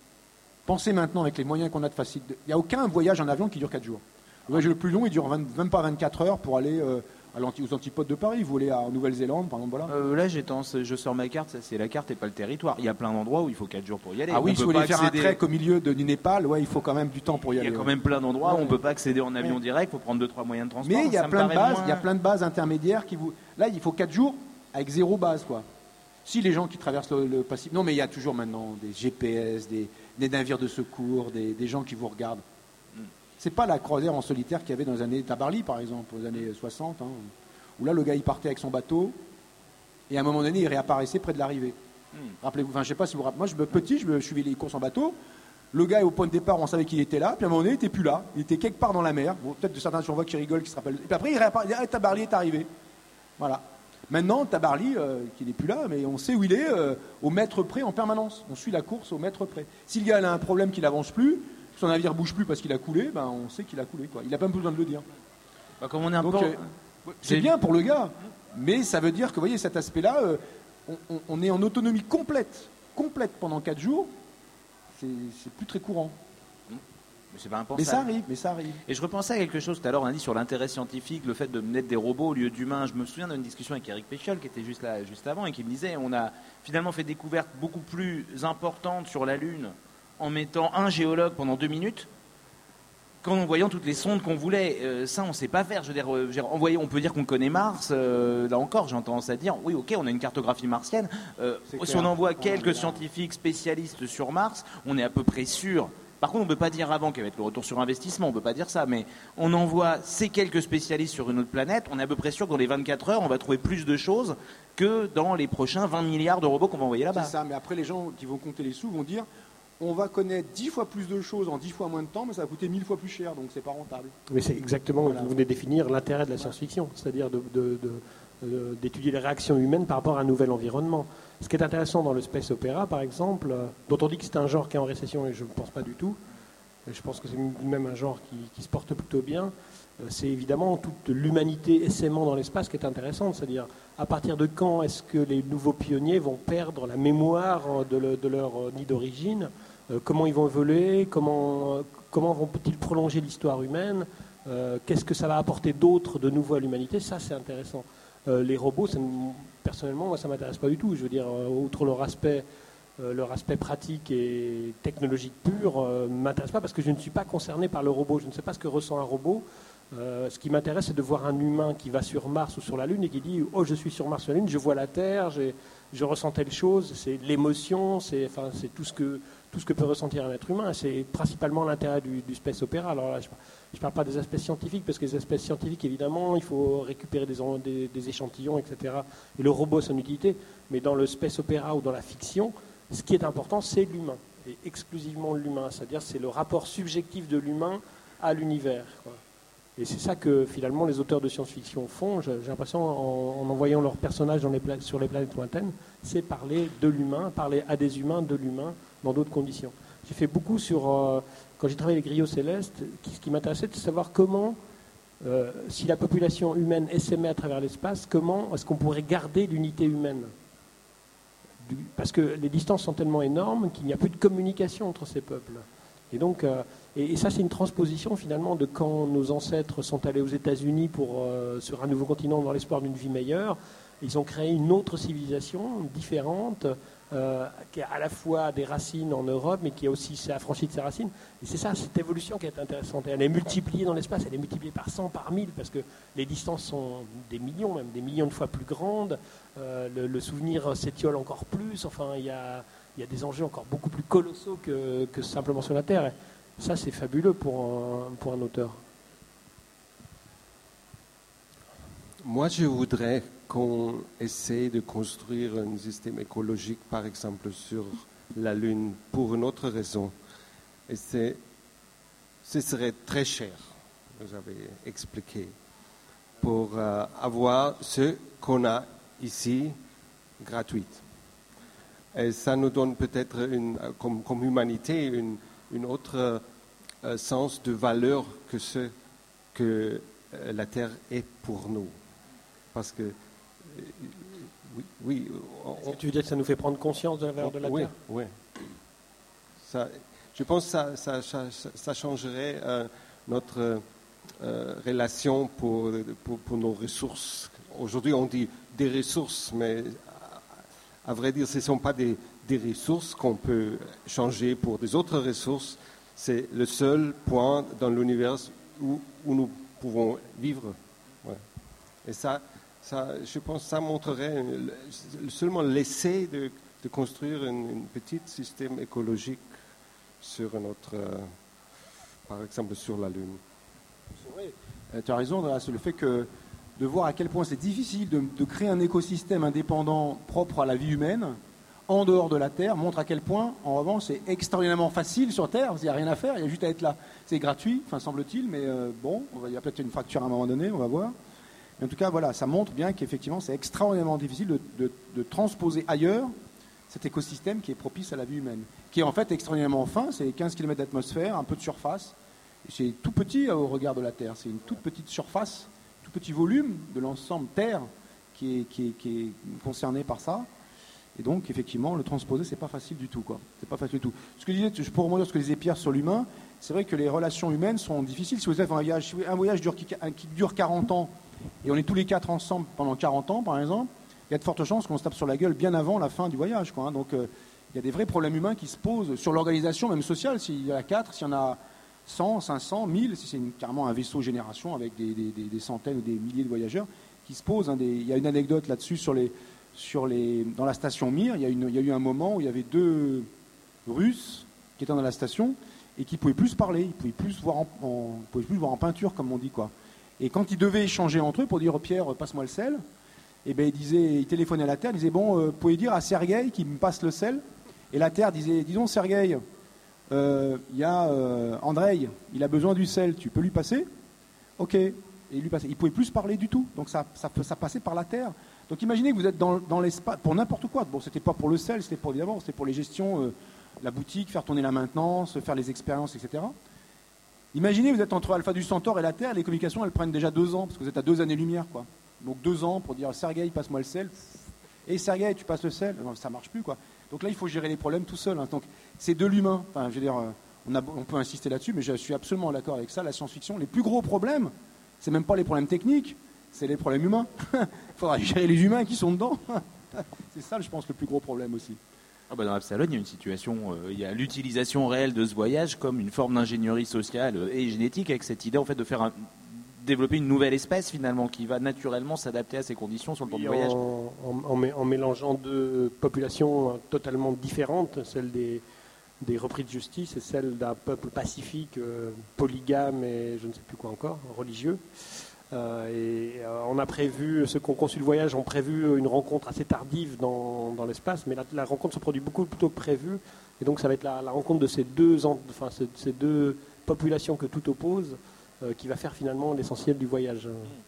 pensez maintenant avec les moyens qu'on a de facilité. Il n'y a aucun voyage en avion qui dure quatre jours. Le voyage le plus long, il dure vingt, même pas vingt-quatre heures pour aller euh, à l'anti, aux antipodes de Paris. Vous voulez en Nouvelle-Zélande, par exemple, voilà. Euh, là, j'ai tendance, je sors ma carte, ça, c'est la carte et pas le territoire. Il y a plein d'endroits où il faut quatre jours pour y aller. Ah oui, on si vous voulez faire accéder... un trek au milieu de, du Népal, ouais, il faut quand même du temps pour y aller. Il y a quand ouais. même plein d'endroits ouais. où on ne peut pas accéder en avion ouais. direct, il faut prendre deux trois moyens de transport. Mais il y a plein de bases, moins... il y a plein de bases intermédiaires qui vous. Là, il faut quatre jours avec zéro base, quoi. Si les gens qui traversent le, le Pacifique, non, mais il y a toujours maintenant des G P S, des, des navires de secours, des, des gens qui vous regardent. Mm. C'est pas la croisière en solitaire qu'il y avait dans les années Tabarly, par exemple, aux années soixante, hein, où là, le gars, il partait avec son bateau, et à un moment donné, il réapparaissait près de l'arrivée. Mm. Rappelez-vous, enfin, je sais pas si vous rappelez, moi, je, petit, je, je suivais les courses en bateau. Le gars, au point de départ, on savait qu'il était là, puis à un moment donné, il n'était plus là. Il était quelque part dans la mer. Bon, peut-être de certains sur voix qui rigolent, qui se rappellent. Et puis après, il réapparaît, ah, Tabarly est arrivé. Voilà. Maintenant, Tabarly, euh, qui n'est plus là, mais on sait où il est, euh, au mètre près en permanence. On suit la course au mètre près. Si le gars a un problème qu'il n'avance plus, son navire bouge plus parce qu'il a coulé, ben, on sait qu'il a coulé, quoi. Il n'a pas besoin de le dire. Bah, comme on est un Donc, peu... euh, c'est bien pour le gars, mais ça veut dire que, vous voyez, cet aspect-là, euh, on, on, on est en autonomie complète, complète pendant quatre jours. C'est, c'est plus très courant. Mais, c'est pas impensable. mais ça arrive, mais ça arrive. Et je repensais à quelque chose tout à l'heure, on a dit sur l'intérêt scientifique, le fait de mettre des robots au lieu d'humains. Je me souviens d'une discussion avec Eric Péchiol qui était juste là, juste avant, et qui me disait on a finalement fait des découvertes beaucoup plus importantes sur la Lune en mettant un géologue pendant deux minutes qu'en envoyant toutes les sondes qu'on voulait. Euh, ça, on ne sait pas faire. Je veux dire, euh, je veux dire envoyer, on peut dire qu'on connaît Mars. Euh, là encore, j'ai tendance à dire oui, ok, on a une cartographie martienne. Euh, si on envoie quelques scientifiques spécialistes sur Mars, on est à peu près sûr. Par contre, on ne peut pas dire avant qu'avec le retour sur investissement, on ne peut pas dire ça, mais on envoie ces quelques spécialistes sur une autre planète, on est à peu près sûr que dans les vingt-quatre heures, on va trouver plus de choses que dans les prochains vingt milliards de robots qu'on va envoyer là-bas. C'est ça, mais après les gens qui vont compter les sous vont dire on va connaître dix fois plus de choses en dix fois moins de temps, mais ça va coûter mille fois plus cher, donc c'est pas rentable. Mais c'est exactement, voilà. Vous venez de définir l'intérêt de la science-fiction, c'est-à-dire de, de, de, de, d'étudier les réactions humaines par rapport à un nouvel environnement. Ce qui est intéressant dans le space opéra, par exemple, euh, dont on dit que c'est un genre qui est en récession, et je ne pense pas du tout, je pense que c'est même un genre qui, qui se porte plutôt bien, euh, c'est évidemment toute l'humanité essaimant dans l'espace qui est intéressante, c'est-à-dire à partir de quand est-ce que les nouveaux pionniers vont perdre la mémoire de, le, de leur nid d'origine, euh, comment ils vont évoluer, comment, euh, comment vont-ils prolonger l'histoire humaine, euh, qu'est-ce que ça va apporter d'autre, de nouveau à l'humanité, ça c'est intéressant. Euh, les robots, ça, personnellement, moi ça ne m'intéresse pas du tout, je veux dire, euh, outre leur aspect euh, leur aspect pratique et technologique pur euh, ne m'intéresse pas parce que je ne suis pas concerné par le robot. Je ne sais pas ce que ressent un robot. Euh, ce qui m'intéresse, c'est de voir un humain qui va sur Mars ou sur la Lune et qui dit « Oh, je suis sur Mars ou sur la Lune, je vois la Terre, j'ai, je ressens telle chose. » C'est l'émotion, c'est, enfin, c'est tout ce que, tout ce que peut ressentir un être humain. C'est principalement l'intérêt du, du space opéra. Alors là, je ne parle pas des aspects scientifiques, parce que les aspects scientifiques, évidemment, il faut récupérer des, des, des échantillons, et cetera. Et le robot, c'est une utilité. Mais dans le space opéra ou dans la fiction, ce qui est important, c'est l'humain. Et exclusivement l'humain. C'est-à-dire, c'est le rapport subjectif de l'humain à l'univers, quoi. Et c'est ça que finalement les auteurs de science-fiction font. J'ai l'impression, en, en envoyant leurs personnages dans les pla- sur les planètes lointaines, c'est parler de l'humain, parler à des humains de l'humain dans d'autres conditions. J'ai fait beaucoup sur, euh, quand j'ai travaillé avec Grillot Céleste, qui, ce qui m'intéressait, c'est de savoir comment, euh, si la population humaine essaimait à travers l'espace, comment est-ce qu'on pourrait garder l'unité humaine ? Du, parce que les distances sont tellement énormes qu'il n'y a plus de communication entre ces peuples. Et donc, euh, et, et ça, c'est une transposition finalement de quand nos ancêtres sont allés aux États-Unis pour euh, sur un nouveau continent dans l'espoir d'une vie meilleure. Ils ont créé une autre civilisation différente, euh, qui a à la fois des racines en Europe, mais qui a aussi s'est affranchie de ses racines. Et c'est ça, cette évolution qui est intéressante. Et elle est multipliée dans l'espace, elle est multipliée par cent, par mille, parce que les distances sont des millions, même des millions de fois plus grandes. Euh, le, le souvenir s'étiole encore plus. Enfin, il y a Il y a des enjeux encore beaucoup plus colossaux que, que simplement sur la Terre. Et ça, c'est fabuleux pour un, pour un auteur. Moi, je voudrais qu'on essaie de construire un système écologique, par exemple, sur la Lune, pour une autre raison. Et c'est, ce serait très cher, vous avez expliqué, pour euh, avoir ce qu'on a ici gratuit. Et ça nous donne peut-être, une, comme, comme humanité, une, une autre euh, sens de valeur que ce que euh, la Terre est pour nous. Parce que, euh, oui... oui on, tu veux dire que ça nous fait prendre conscience de la valeur de la oui, Terre ? Oui, ça, je pense que ça, ça, ça, ça changerait euh, notre euh, relation pour, pour, pour nos ressources. Aujourd'hui, on dit des ressources, mais... à vrai dire, ce ne sont pas des, des ressources qu'on peut changer pour des autres ressources. C'est le seul point dans l'univers où, où nous pouvons vivre. Ouais. Et ça, ça, je pense que ça montrerait seulement l'essai de, de construire un, un petit système écologique sur notre, euh, par exemple, sur la Lune. C'est vrai. Euh, tu as raison, c'est le fait que de voir à quel point c'est difficile de, de créer un écosystème indépendant propre à la vie humaine en dehors de la Terre, montre à quel point, en revanche, c'est extraordinairement facile sur Terre, il n'y a rien à faire, il y a juste à être là. C'est gratuit, enfin semble-t-il, mais euh, bon, on va, il y a peut-être une fracture à un moment donné, on va voir. Mais en tout cas, voilà, ça montre bien qu'effectivement, c'est extraordinairement difficile de, de, de transposer ailleurs cet écosystème qui est propice à la vie humaine, qui est en fait extraordinairement fin, c'est quinze kilomètres d'atmosphère, un peu de surface, et c'est tout petit au regard de la Terre, c'est une toute petite surface, petit volume de l'ensemble Terre qui est, qui, est, qui est concerné par ça. Et donc, effectivement, le transposer, c'est pas facile du tout, quoi. C'est pas facile du tout. Ce que disais, pour remonter ce que disait Pierre sur l'humain, c'est vrai que les relations humaines sont difficiles. Si vous faites un voyage, un voyage dure, qui, qui dure quarante ans, et on est tous les quatre ensemble pendant quarante ans, par exemple, il y a de fortes chances qu'on se tape sur la gueule bien avant la fin du voyage, quoi, hein. Donc, euh, il y a des vrais problèmes humains qui se posent sur l'organisation, même sociale, s'il y en a quatre, s'il y en a cent, cinq cents, mille, si c'est une, carrément un vaisseau génération avec des, des, des, des centaines ou des milliers de voyageurs qui se posent. Hein, des, il y a une anecdote là-dessus sur les, sur les, dans la station Mir. Il y, a une, il y a eu un moment où il y avait deux Russes qui étaient dans la station et qui ne pouvaient plus se parler, ils ne pouvaient plus se voir en, en, pouvaient plus se voir en peinture, comme on dit, quoi. Et quand ils devaient échanger entre eux pour dire Pierre, passe-moi le sel, et ben, ils, disaient, ils téléphonaient à la Terre, ils disaient bon, euh, vous pouvez dire à Sergueï qu'il me passe le sel. Et la Terre disait dis donc Sergueï, il euh, y a euh, Andrei, il a besoin du sel, tu peux lui passer ? Ok. Et il lui passait. Il ne pouvait plus se parler du tout, donc ça, ça, ça passait par la Terre. Donc imaginez que vous êtes dans, dans l'espace, pour n'importe quoi. Bon, c'était pas pour le sel, c'était pour évidemment, c'était pour les gestions, euh, la boutique, faire tourner la maintenance, faire les expériences, et cetera. Imaginez, vous êtes entre Alpha du Centaure et la Terre, les communications, elles prennent déjà deux ans, parce que vous êtes à deux années-lumière, quoi. Donc deux ans pour dire Sergueï, passe-moi le sel. Et Sergueï, tu passes le sel. Non, ça marche plus, quoi. Donc là, il faut gérer les problèmes tout seul, hein. Donc c'est de l'humain. Enfin, je veux dire, on, a, on peut insister là-dessus, mais je suis absolument d'accord avec ça. La science-fiction, les plus gros problèmes, c'est même pas les problèmes techniques, c'est les problèmes humains. Il faudra gérer les humains qui sont dedans. C'est ça, je pense, le plus gros problème aussi. Ah bah dans Absalon, il y a une situation, euh, il y a l'utilisation réelle de ce voyage comme une forme d'ingénierie sociale euh, et génétique, avec cette idée en fait de faire un, développer une nouvelle espèce finalement qui va naturellement s'adapter à ces conditions sur le temps Oui, du voyage. En, en, en, en mélangeant deux populations totalement différentes, celle des, des repris de justice et celle d'un peuple pacifique, euh, polygame et je ne sais plus quoi encore, religieux. Euh, et euh, on a prévu, ceux qui ont conçu le voyage ont prévu une rencontre assez tardive dans, dans l'espace, mais la, la rencontre se produit beaucoup plus tôt que prévu. Et donc ça va être la, la rencontre de ces deux, enfin, ces, ces deux populations que tout oppose euh, qui va faire finalement l'essentiel du voyage.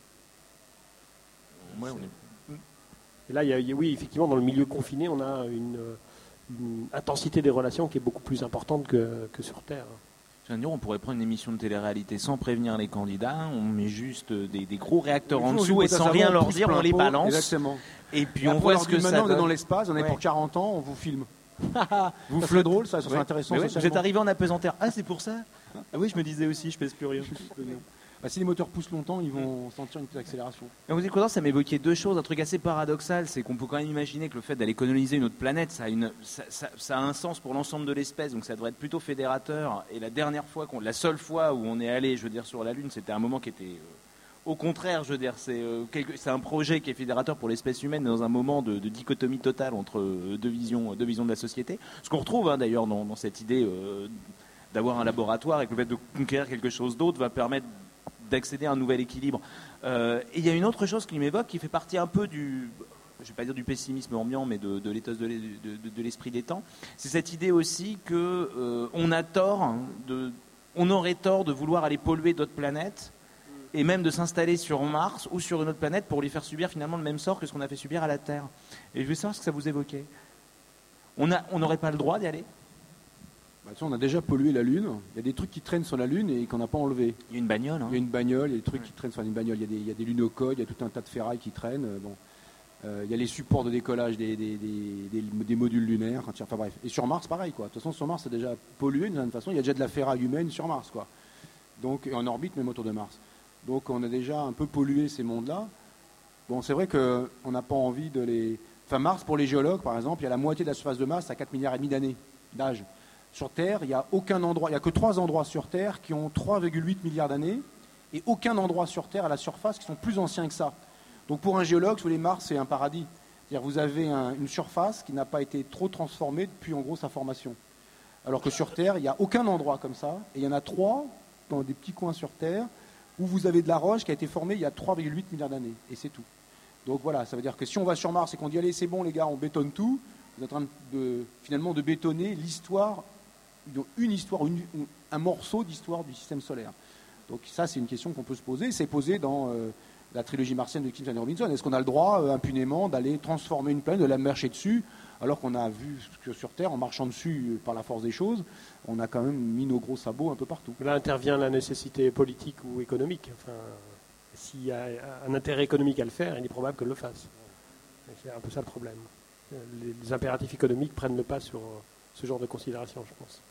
Ouais, on est... Et là, il y a, il y a, oui, effectivement, dans le milieu confiné, on a une, une intensité des relations qui est beaucoup plus importante que, que sur Terre. On pourrait prendre une émission de télé-réalité sans prévenir les candidats, on met juste des, des gros réacteurs en dessous et sans rien leur dire, on les balance. Exactement. Et puis et on voit ce que ça maintenant, donne. on est dans l'espace, on est ouais. pour quarante ans, on vous filme. Vous ça serait drôle, ça, ça serait ouais. intéressant. Ouais, vous êtes arrivé en apesanteur. Ah, c'est pour ça. Ah oui, je me disais aussi, je pèse plus rien. Bah, si les moteurs poussent longtemps, ils vont sentir une petite accélération. Et vous écoutant, ça m'évoquait deux choses. Un truc assez paradoxal, c'est qu'on peut quand même imaginer que le fait d'aller coloniser une autre planète, ça a, une, ça, ça, ça a un sens pour l'ensemble de l'espèce, donc ça devrait être plutôt fédérateur. Et la dernière fois, qu'on, la seule fois où on est allé, je veux dire, sur la Lune, c'était un moment qui était... Euh, au contraire, je veux dire, c'est, euh, quelque, c'est un projet qui est fédérateur pour l'espèce humaine dans un moment de, de dichotomie totale entre euh, deux, visions, deux visions de la société. Ce qu'on retrouve hein, d'ailleurs dans, dans cette idée euh, d'avoir un laboratoire et que le fait de conquérir quelque chose d'autre va permettre d'accéder à un nouvel équilibre. Euh, et il y a une autre chose qui m'évoque, qui fait partie un peu du, je ne vais pas dire du pessimisme ambiant, mais de, de l'éthos de, de, de, de l'esprit des temps. C'est cette idée aussi que euh, on a tort, de, on aurait tort de vouloir aller polluer d'autres planètes et même de s'installer sur Mars ou sur une autre planète pour lui faire subir finalement le même sort que ce qu'on a fait subir à la Terre. Et je veux savoir ce que ça vous évoquait. On a, on n'aurait pas le droit d'y aller ? Bah, tu sais, on a déjà pollué la Lune. Il y a des trucs qui traînent sur la Lune et qu'on n'a pas enlevés. Il y a une bagnole. Hein. Il y a une bagnole, il y a des trucs ouais. qui traînent sur une bagnole. Il y a des, il y a des lunocodes, il y a tout un tas de ferrailles qui traînent. Bon. Euh, il y a les supports de décollage des, des, des, des, des modules lunaires. Enfin bref. Et sur Mars, pareil. Quoi. De toute façon, sur Mars, c'est déjà pollué d'une certaine façon. Il y a déjà de la ferraille humaine sur Mars. Quoi. Donc, en orbite, même autour de Mars. Donc, on a déjà un peu pollué ces mondes-là. Bon, c'est vrai qu'on n'a pas envie de les... Enfin, Mars, pour les géologues, par exemple, il y a la moitié de la surface de Mars à quatre milliards et demi d'années d'âge. Sur Terre, il n'y a aucun endroit, il n'y a que trois endroits sur Terre qui ont trois virgule huit milliards d'années et aucun endroit sur Terre à la surface qui sont plus anciens que ça. Donc pour un géologue, sous les Mars, c'est un paradis. C'est-à-dire vous avez un, une surface qui n'a pas été trop transformée depuis en gros sa formation. Alors que sur Terre, il n'y a aucun endroit comme ça et il y en a trois dans des petits coins sur Terre où vous avez de la roche qui a été formée il y a trois virgule huit milliards d'années et c'est tout. Donc voilà, ça veut dire que si on va sur Mars et qu'on dit allez c'est bon les gars, on bétonne tout, vous êtes en train de, finalement de bétonner l'histoire une histoire, une, un morceau d'histoire du système solaire. Donc ça, c'est une question qu'on peut se poser. C'est posé dans euh, la trilogie martienne de Kim Stanley Robinson. Est-ce qu'on a le droit, euh, impunément, d'aller transformer une planète, de la marcher dessus, alors qu'on a vu que sur Terre, en marchant dessus euh, par la force des choses, on a quand même mis nos gros sabots un peu partout. Là intervient la nécessité politique ou économique. Enfin, s'il y a un intérêt économique à le faire, il est probable que le fasse. Et c'est un peu ça le problème. Les, les impératifs économiques prennent le pas sur ce genre de considération, je pense.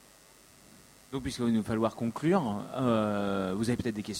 Donc, puisqu'il va nous falloir conclure, euh, vous avez peut-être des questions ?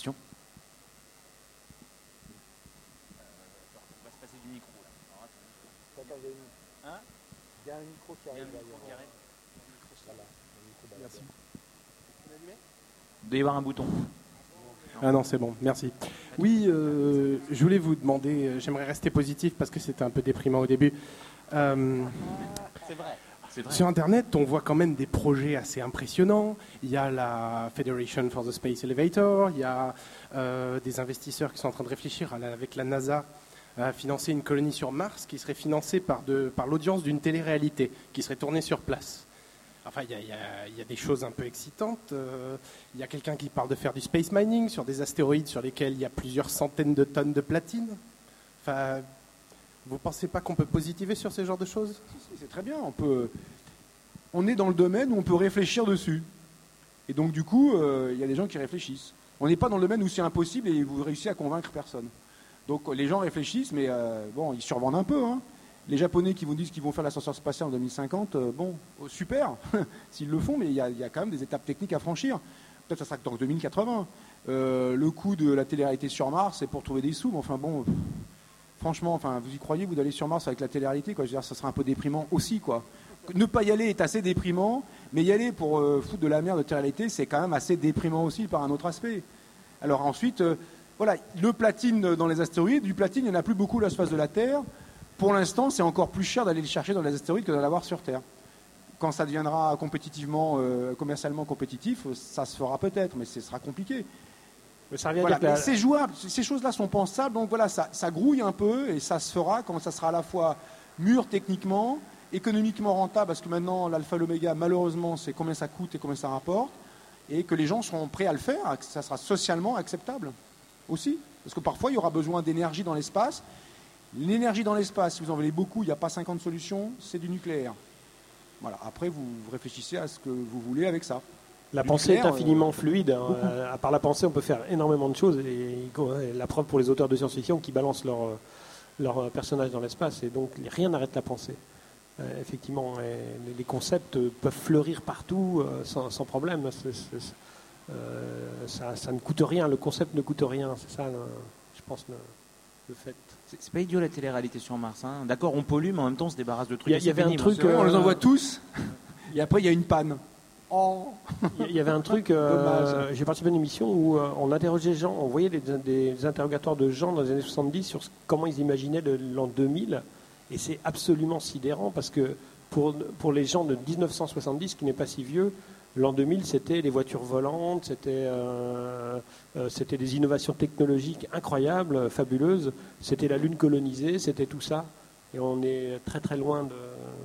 On va se passer du micro. Là. Attends, il y a une... hein il y a un micro qui arrive. Voilà. Merci. Il doit y avoir un bouton. Ah non, c'est bon, merci. Oui, euh, je voulais vous demander, euh, j'aimerais rester positif parce que c'était un peu déprimant au début. Euh, c'est vrai. Sur Internet, on voit quand même des projets assez impressionnants. Il y a la Federation for the Space Elevator, il y a euh, des investisseurs qui sont en train de réfléchir à la, avec la NASA à financer une colonie sur Mars qui serait financée par, de, par l'audience d'une télé-réalité qui serait tournée sur place. Enfin, il y a, il y a, il y a des choses un peu excitantes. Euh, il y a quelqu'un qui parle de faire du space mining sur des astéroïdes sur lesquels il y a plusieurs centaines de tonnes de platine. Enfin... Vous ne pensez pas qu'on peut positiver sur ce genre de choses ? C'est très bien. On peut. On est dans le domaine où on peut réfléchir dessus. Et donc, du coup, il euh, y a des gens qui réfléchissent. On n'est pas dans le domaine où c'est impossible et vous réussissez à convaincre personne. Donc, les gens réfléchissent, mais euh, bon, ils survendent un peu. Hein. Les Japonais qui vous disent qu'ils vont faire l'ascenseur spatial en deux mille cinquante, euh, bon, super, s'ils le font, mais il y, y a quand même des étapes techniques à franchir. Peut-être que ça sera en deux mille quatre-vingts. Euh, le coût de la télé-réalité sur Mars, c'est pour trouver des sous, mais enfin bon... Pff, franchement, enfin, vous y croyez, vous d'aller sur Mars avec la télé-réalité, quoi. Je veux dire, ça serait un peu déprimant aussi, quoi. ne pas y aller est assez déprimant, mais y aller pour euh, foutre de la merde de télé-réalité, c'est quand même assez déprimant aussi par un autre aspect. Alors ensuite, euh, voilà, le platine dans les astéroïdes, du platine, il n'y en a plus beaucoup à la surface de la Terre. Pour l'instant, c'est encore plus cher d'aller le chercher dans les astéroïdes que d'en avoir sur Terre. Quand ça deviendra compétitivement, euh, commercialement compétitif, ça se fera peut-être, mais ce sera compliqué. Mais ça revient Voilà, à dire que mais la- c'est jouable, ces choses-là sont pensables, donc voilà, ça, ça grouille un peu et ça se fera quand ça sera à la fois mûr techniquement, économiquement rentable, parce que maintenant l'alpha et l'oméga, malheureusement, c'est combien ça coûte et combien ça rapporte, et que les gens seront prêts à le faire, que ça sera socialement acceptable aussi, parce que parfois il y aura besoin d'énergie dans l'espace. L'énergie dans l'espace, si vous en voulez beaucoup, il n'y a pas cinquante solutions, c'est du nucléaire. Voilà. Après, vous réfléchissez à ce que vous voulez avec ça. La Du pensée est nucléaire, infiniment euh, fluide. hein. Euh, à part la pensée, on peut faire énormément de choses. Et, et la preuve pour les auteurs de science-fiction qui balancent leur, leur personnage dans l'espace. Et donc, rien n'arrête la pensée. Euh, effectivement, et les concepts peuvent fleurir partout euh, sans, sans problème. C'est, c'est, euh, ça, ça ne coûte rien. Le concept ne coûte rien. C'est ça, le, je pense, le, le fait. C'est c'est pas idiot la télé-réalité sur Mars. Hein. D'accord, on pollue, mais en même temps, on se débarrasse de trucs. Il y a- il y assez avait un pénibles. truc, C'est vrai, on euh, les envoie tous, et après il y a une panne. Oh. Il y avait un truc, euh, Dommage. j'ai participé à une émission où euh, on interrogeait les gens, on voyait des, des interrogatoires de gens dans les années soixante-dix sur ce- comment ils imaginaient le- l'an deux mille, et c'est absolument sidérant parce que pour, pour les gens de mille neuf cent soixante-dix, qui n'est pas si vieux, l'an deux mille c'était les voitures volantes, c'était euh, euh, c'était des innovations technologiques incroyables, fabuleuses, c'était la Lune colonisée, c'était tout ça, et on est très très loin de,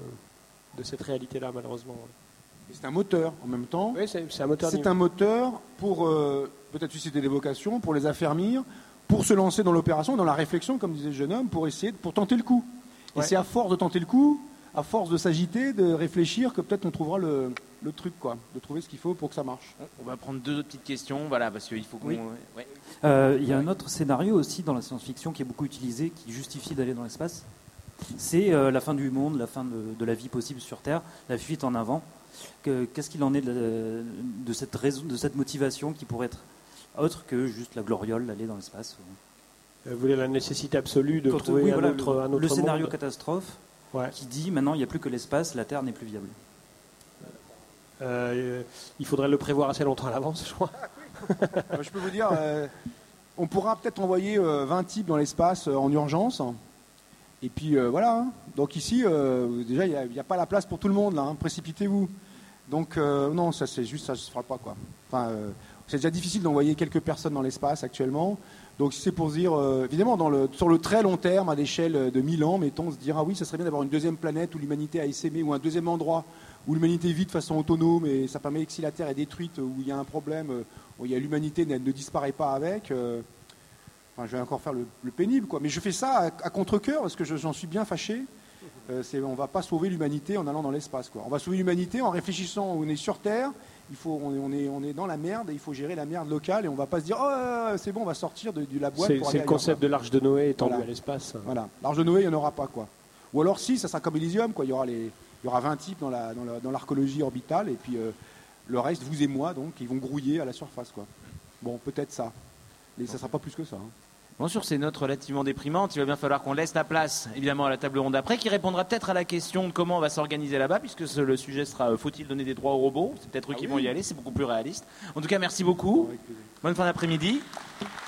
de cette réalité-là malheureusement. Et c'est un moteur en même temps. Oui, c'est c'est un moteur. C'est un moteur pour euh, peut-être susciter des vocations, pour les affermir, pour se lancer dans l'opération, dans la réflexion, comme disait le jeune homme, pour essayer, de- pour tenter le coup. Et Ouais. c'est à force de tenter le coup, à force de s'agiter, de réfléchir, que peut-être on trouvera le, le truc, quoi, de trouver ce qu'il faut pour que ça marche. On va prendre deux autres petites questions, voilà, parce qu'il faut qu'on. Oui. Ouais. Euh, Il y a un autre scénario aussi dans la science-fiction qui est beaucoup utilisé, qui justifie d'aller dans l'espace. C'est euh, la fin du monde, la fin de, de la vie possible sur Terre, la fuite en avant. Que- Qu'est-ce qu'il en est de, la- de cette raison, de cette motivation qui pourrait être autre que juste la gloriole d'aller dans l'espace? Vous voulez la nécessité absolue de Quand, trouver oui, un, voilà, autre, le, un autre le scénario monde. catastrophe Ouais. qui dit maintenant il n'y a plus que l'espace, la Terre n'est plus viable. Euh, il faudrait le prévoir assez longtemps à l'avance, je crois. Euh, je peux vous dire, euh, on pourra peut-être envoyer euh, vingt types dans l'espace euh, en urgence. Et puis euh, voilà. hein. Donc ici, euh, déjà, il n'y a, a pas la place pour tout le monde, là. hein. Précipitez-vous. Donc euh, non, ça c'est juste, ça ne se fera pas, quoi. Enfin, euh, c'est déjà difficile d'envoyer quelques personnes dans l'espace actuellement. Donc si c'est pour se dire, euh, évidemment, dans le, sur le très long terme, à l'échelle de mille ans, mettons, se dire, ah oui, ça serait bien d'avoir une deuxième planète où l'humanité a essaimé, ou un deuxième endroit où l'humanité vit de façon autonome, et ça permet que si la Terre est détruite, où il y a un problème, euh, où il y a l'humanité ne, ne disparaît pas avec. euh, enfin, je vais encore faire le, le pénible, quoi. Mais je fais ça à, à contre-cœur, parce que je- j'en suis bien fâché. Euh, c'est, on ne va pas sauver l'humanité en allant dans l'espace, quoi. On va sauver l'humanité en réfléchissant. On est sur Terre, il faut, on, est, on, est, on est dans la merde, et il faut gérer la merde locale, et on ne va pas se dire, oh, c'est bon, on va sortir de, de la boîte C'est pour c'est aller le concept ailleurs, de l'arche de Noé étendu Voilà. à l'espace. quoi. Voilà. L'arche de Noé, il n'y en aura pas, quoi. Ou alors si, ça sera comme Elysium, quoi. Il y aura, les, il y aura vingt types dans, la, dans, la, dans l'archéologie orbitale, et puis euh, le reste, vous et moi, donc, ils vont grouiller à la surface, quoi. Bon, peut-être ça. Mais ça ne sera pas plus que ça. hein. Bon, sur ces notes relativement déprimantes, il va bien falloir qu'on laisse la place, évidemment, à la table ronde d'après, qui répondra peut-être à la question de comment on va s'organiser là-bas, puisque ce- le sujet sera euh, faut-il donner des droits aux robots? C'est peut-être eux qui vont y aller, c'est beaucoup plus réaliste. En tout cas, merci beaucoup. Avec plaisir. Bonne fin d'après-midi.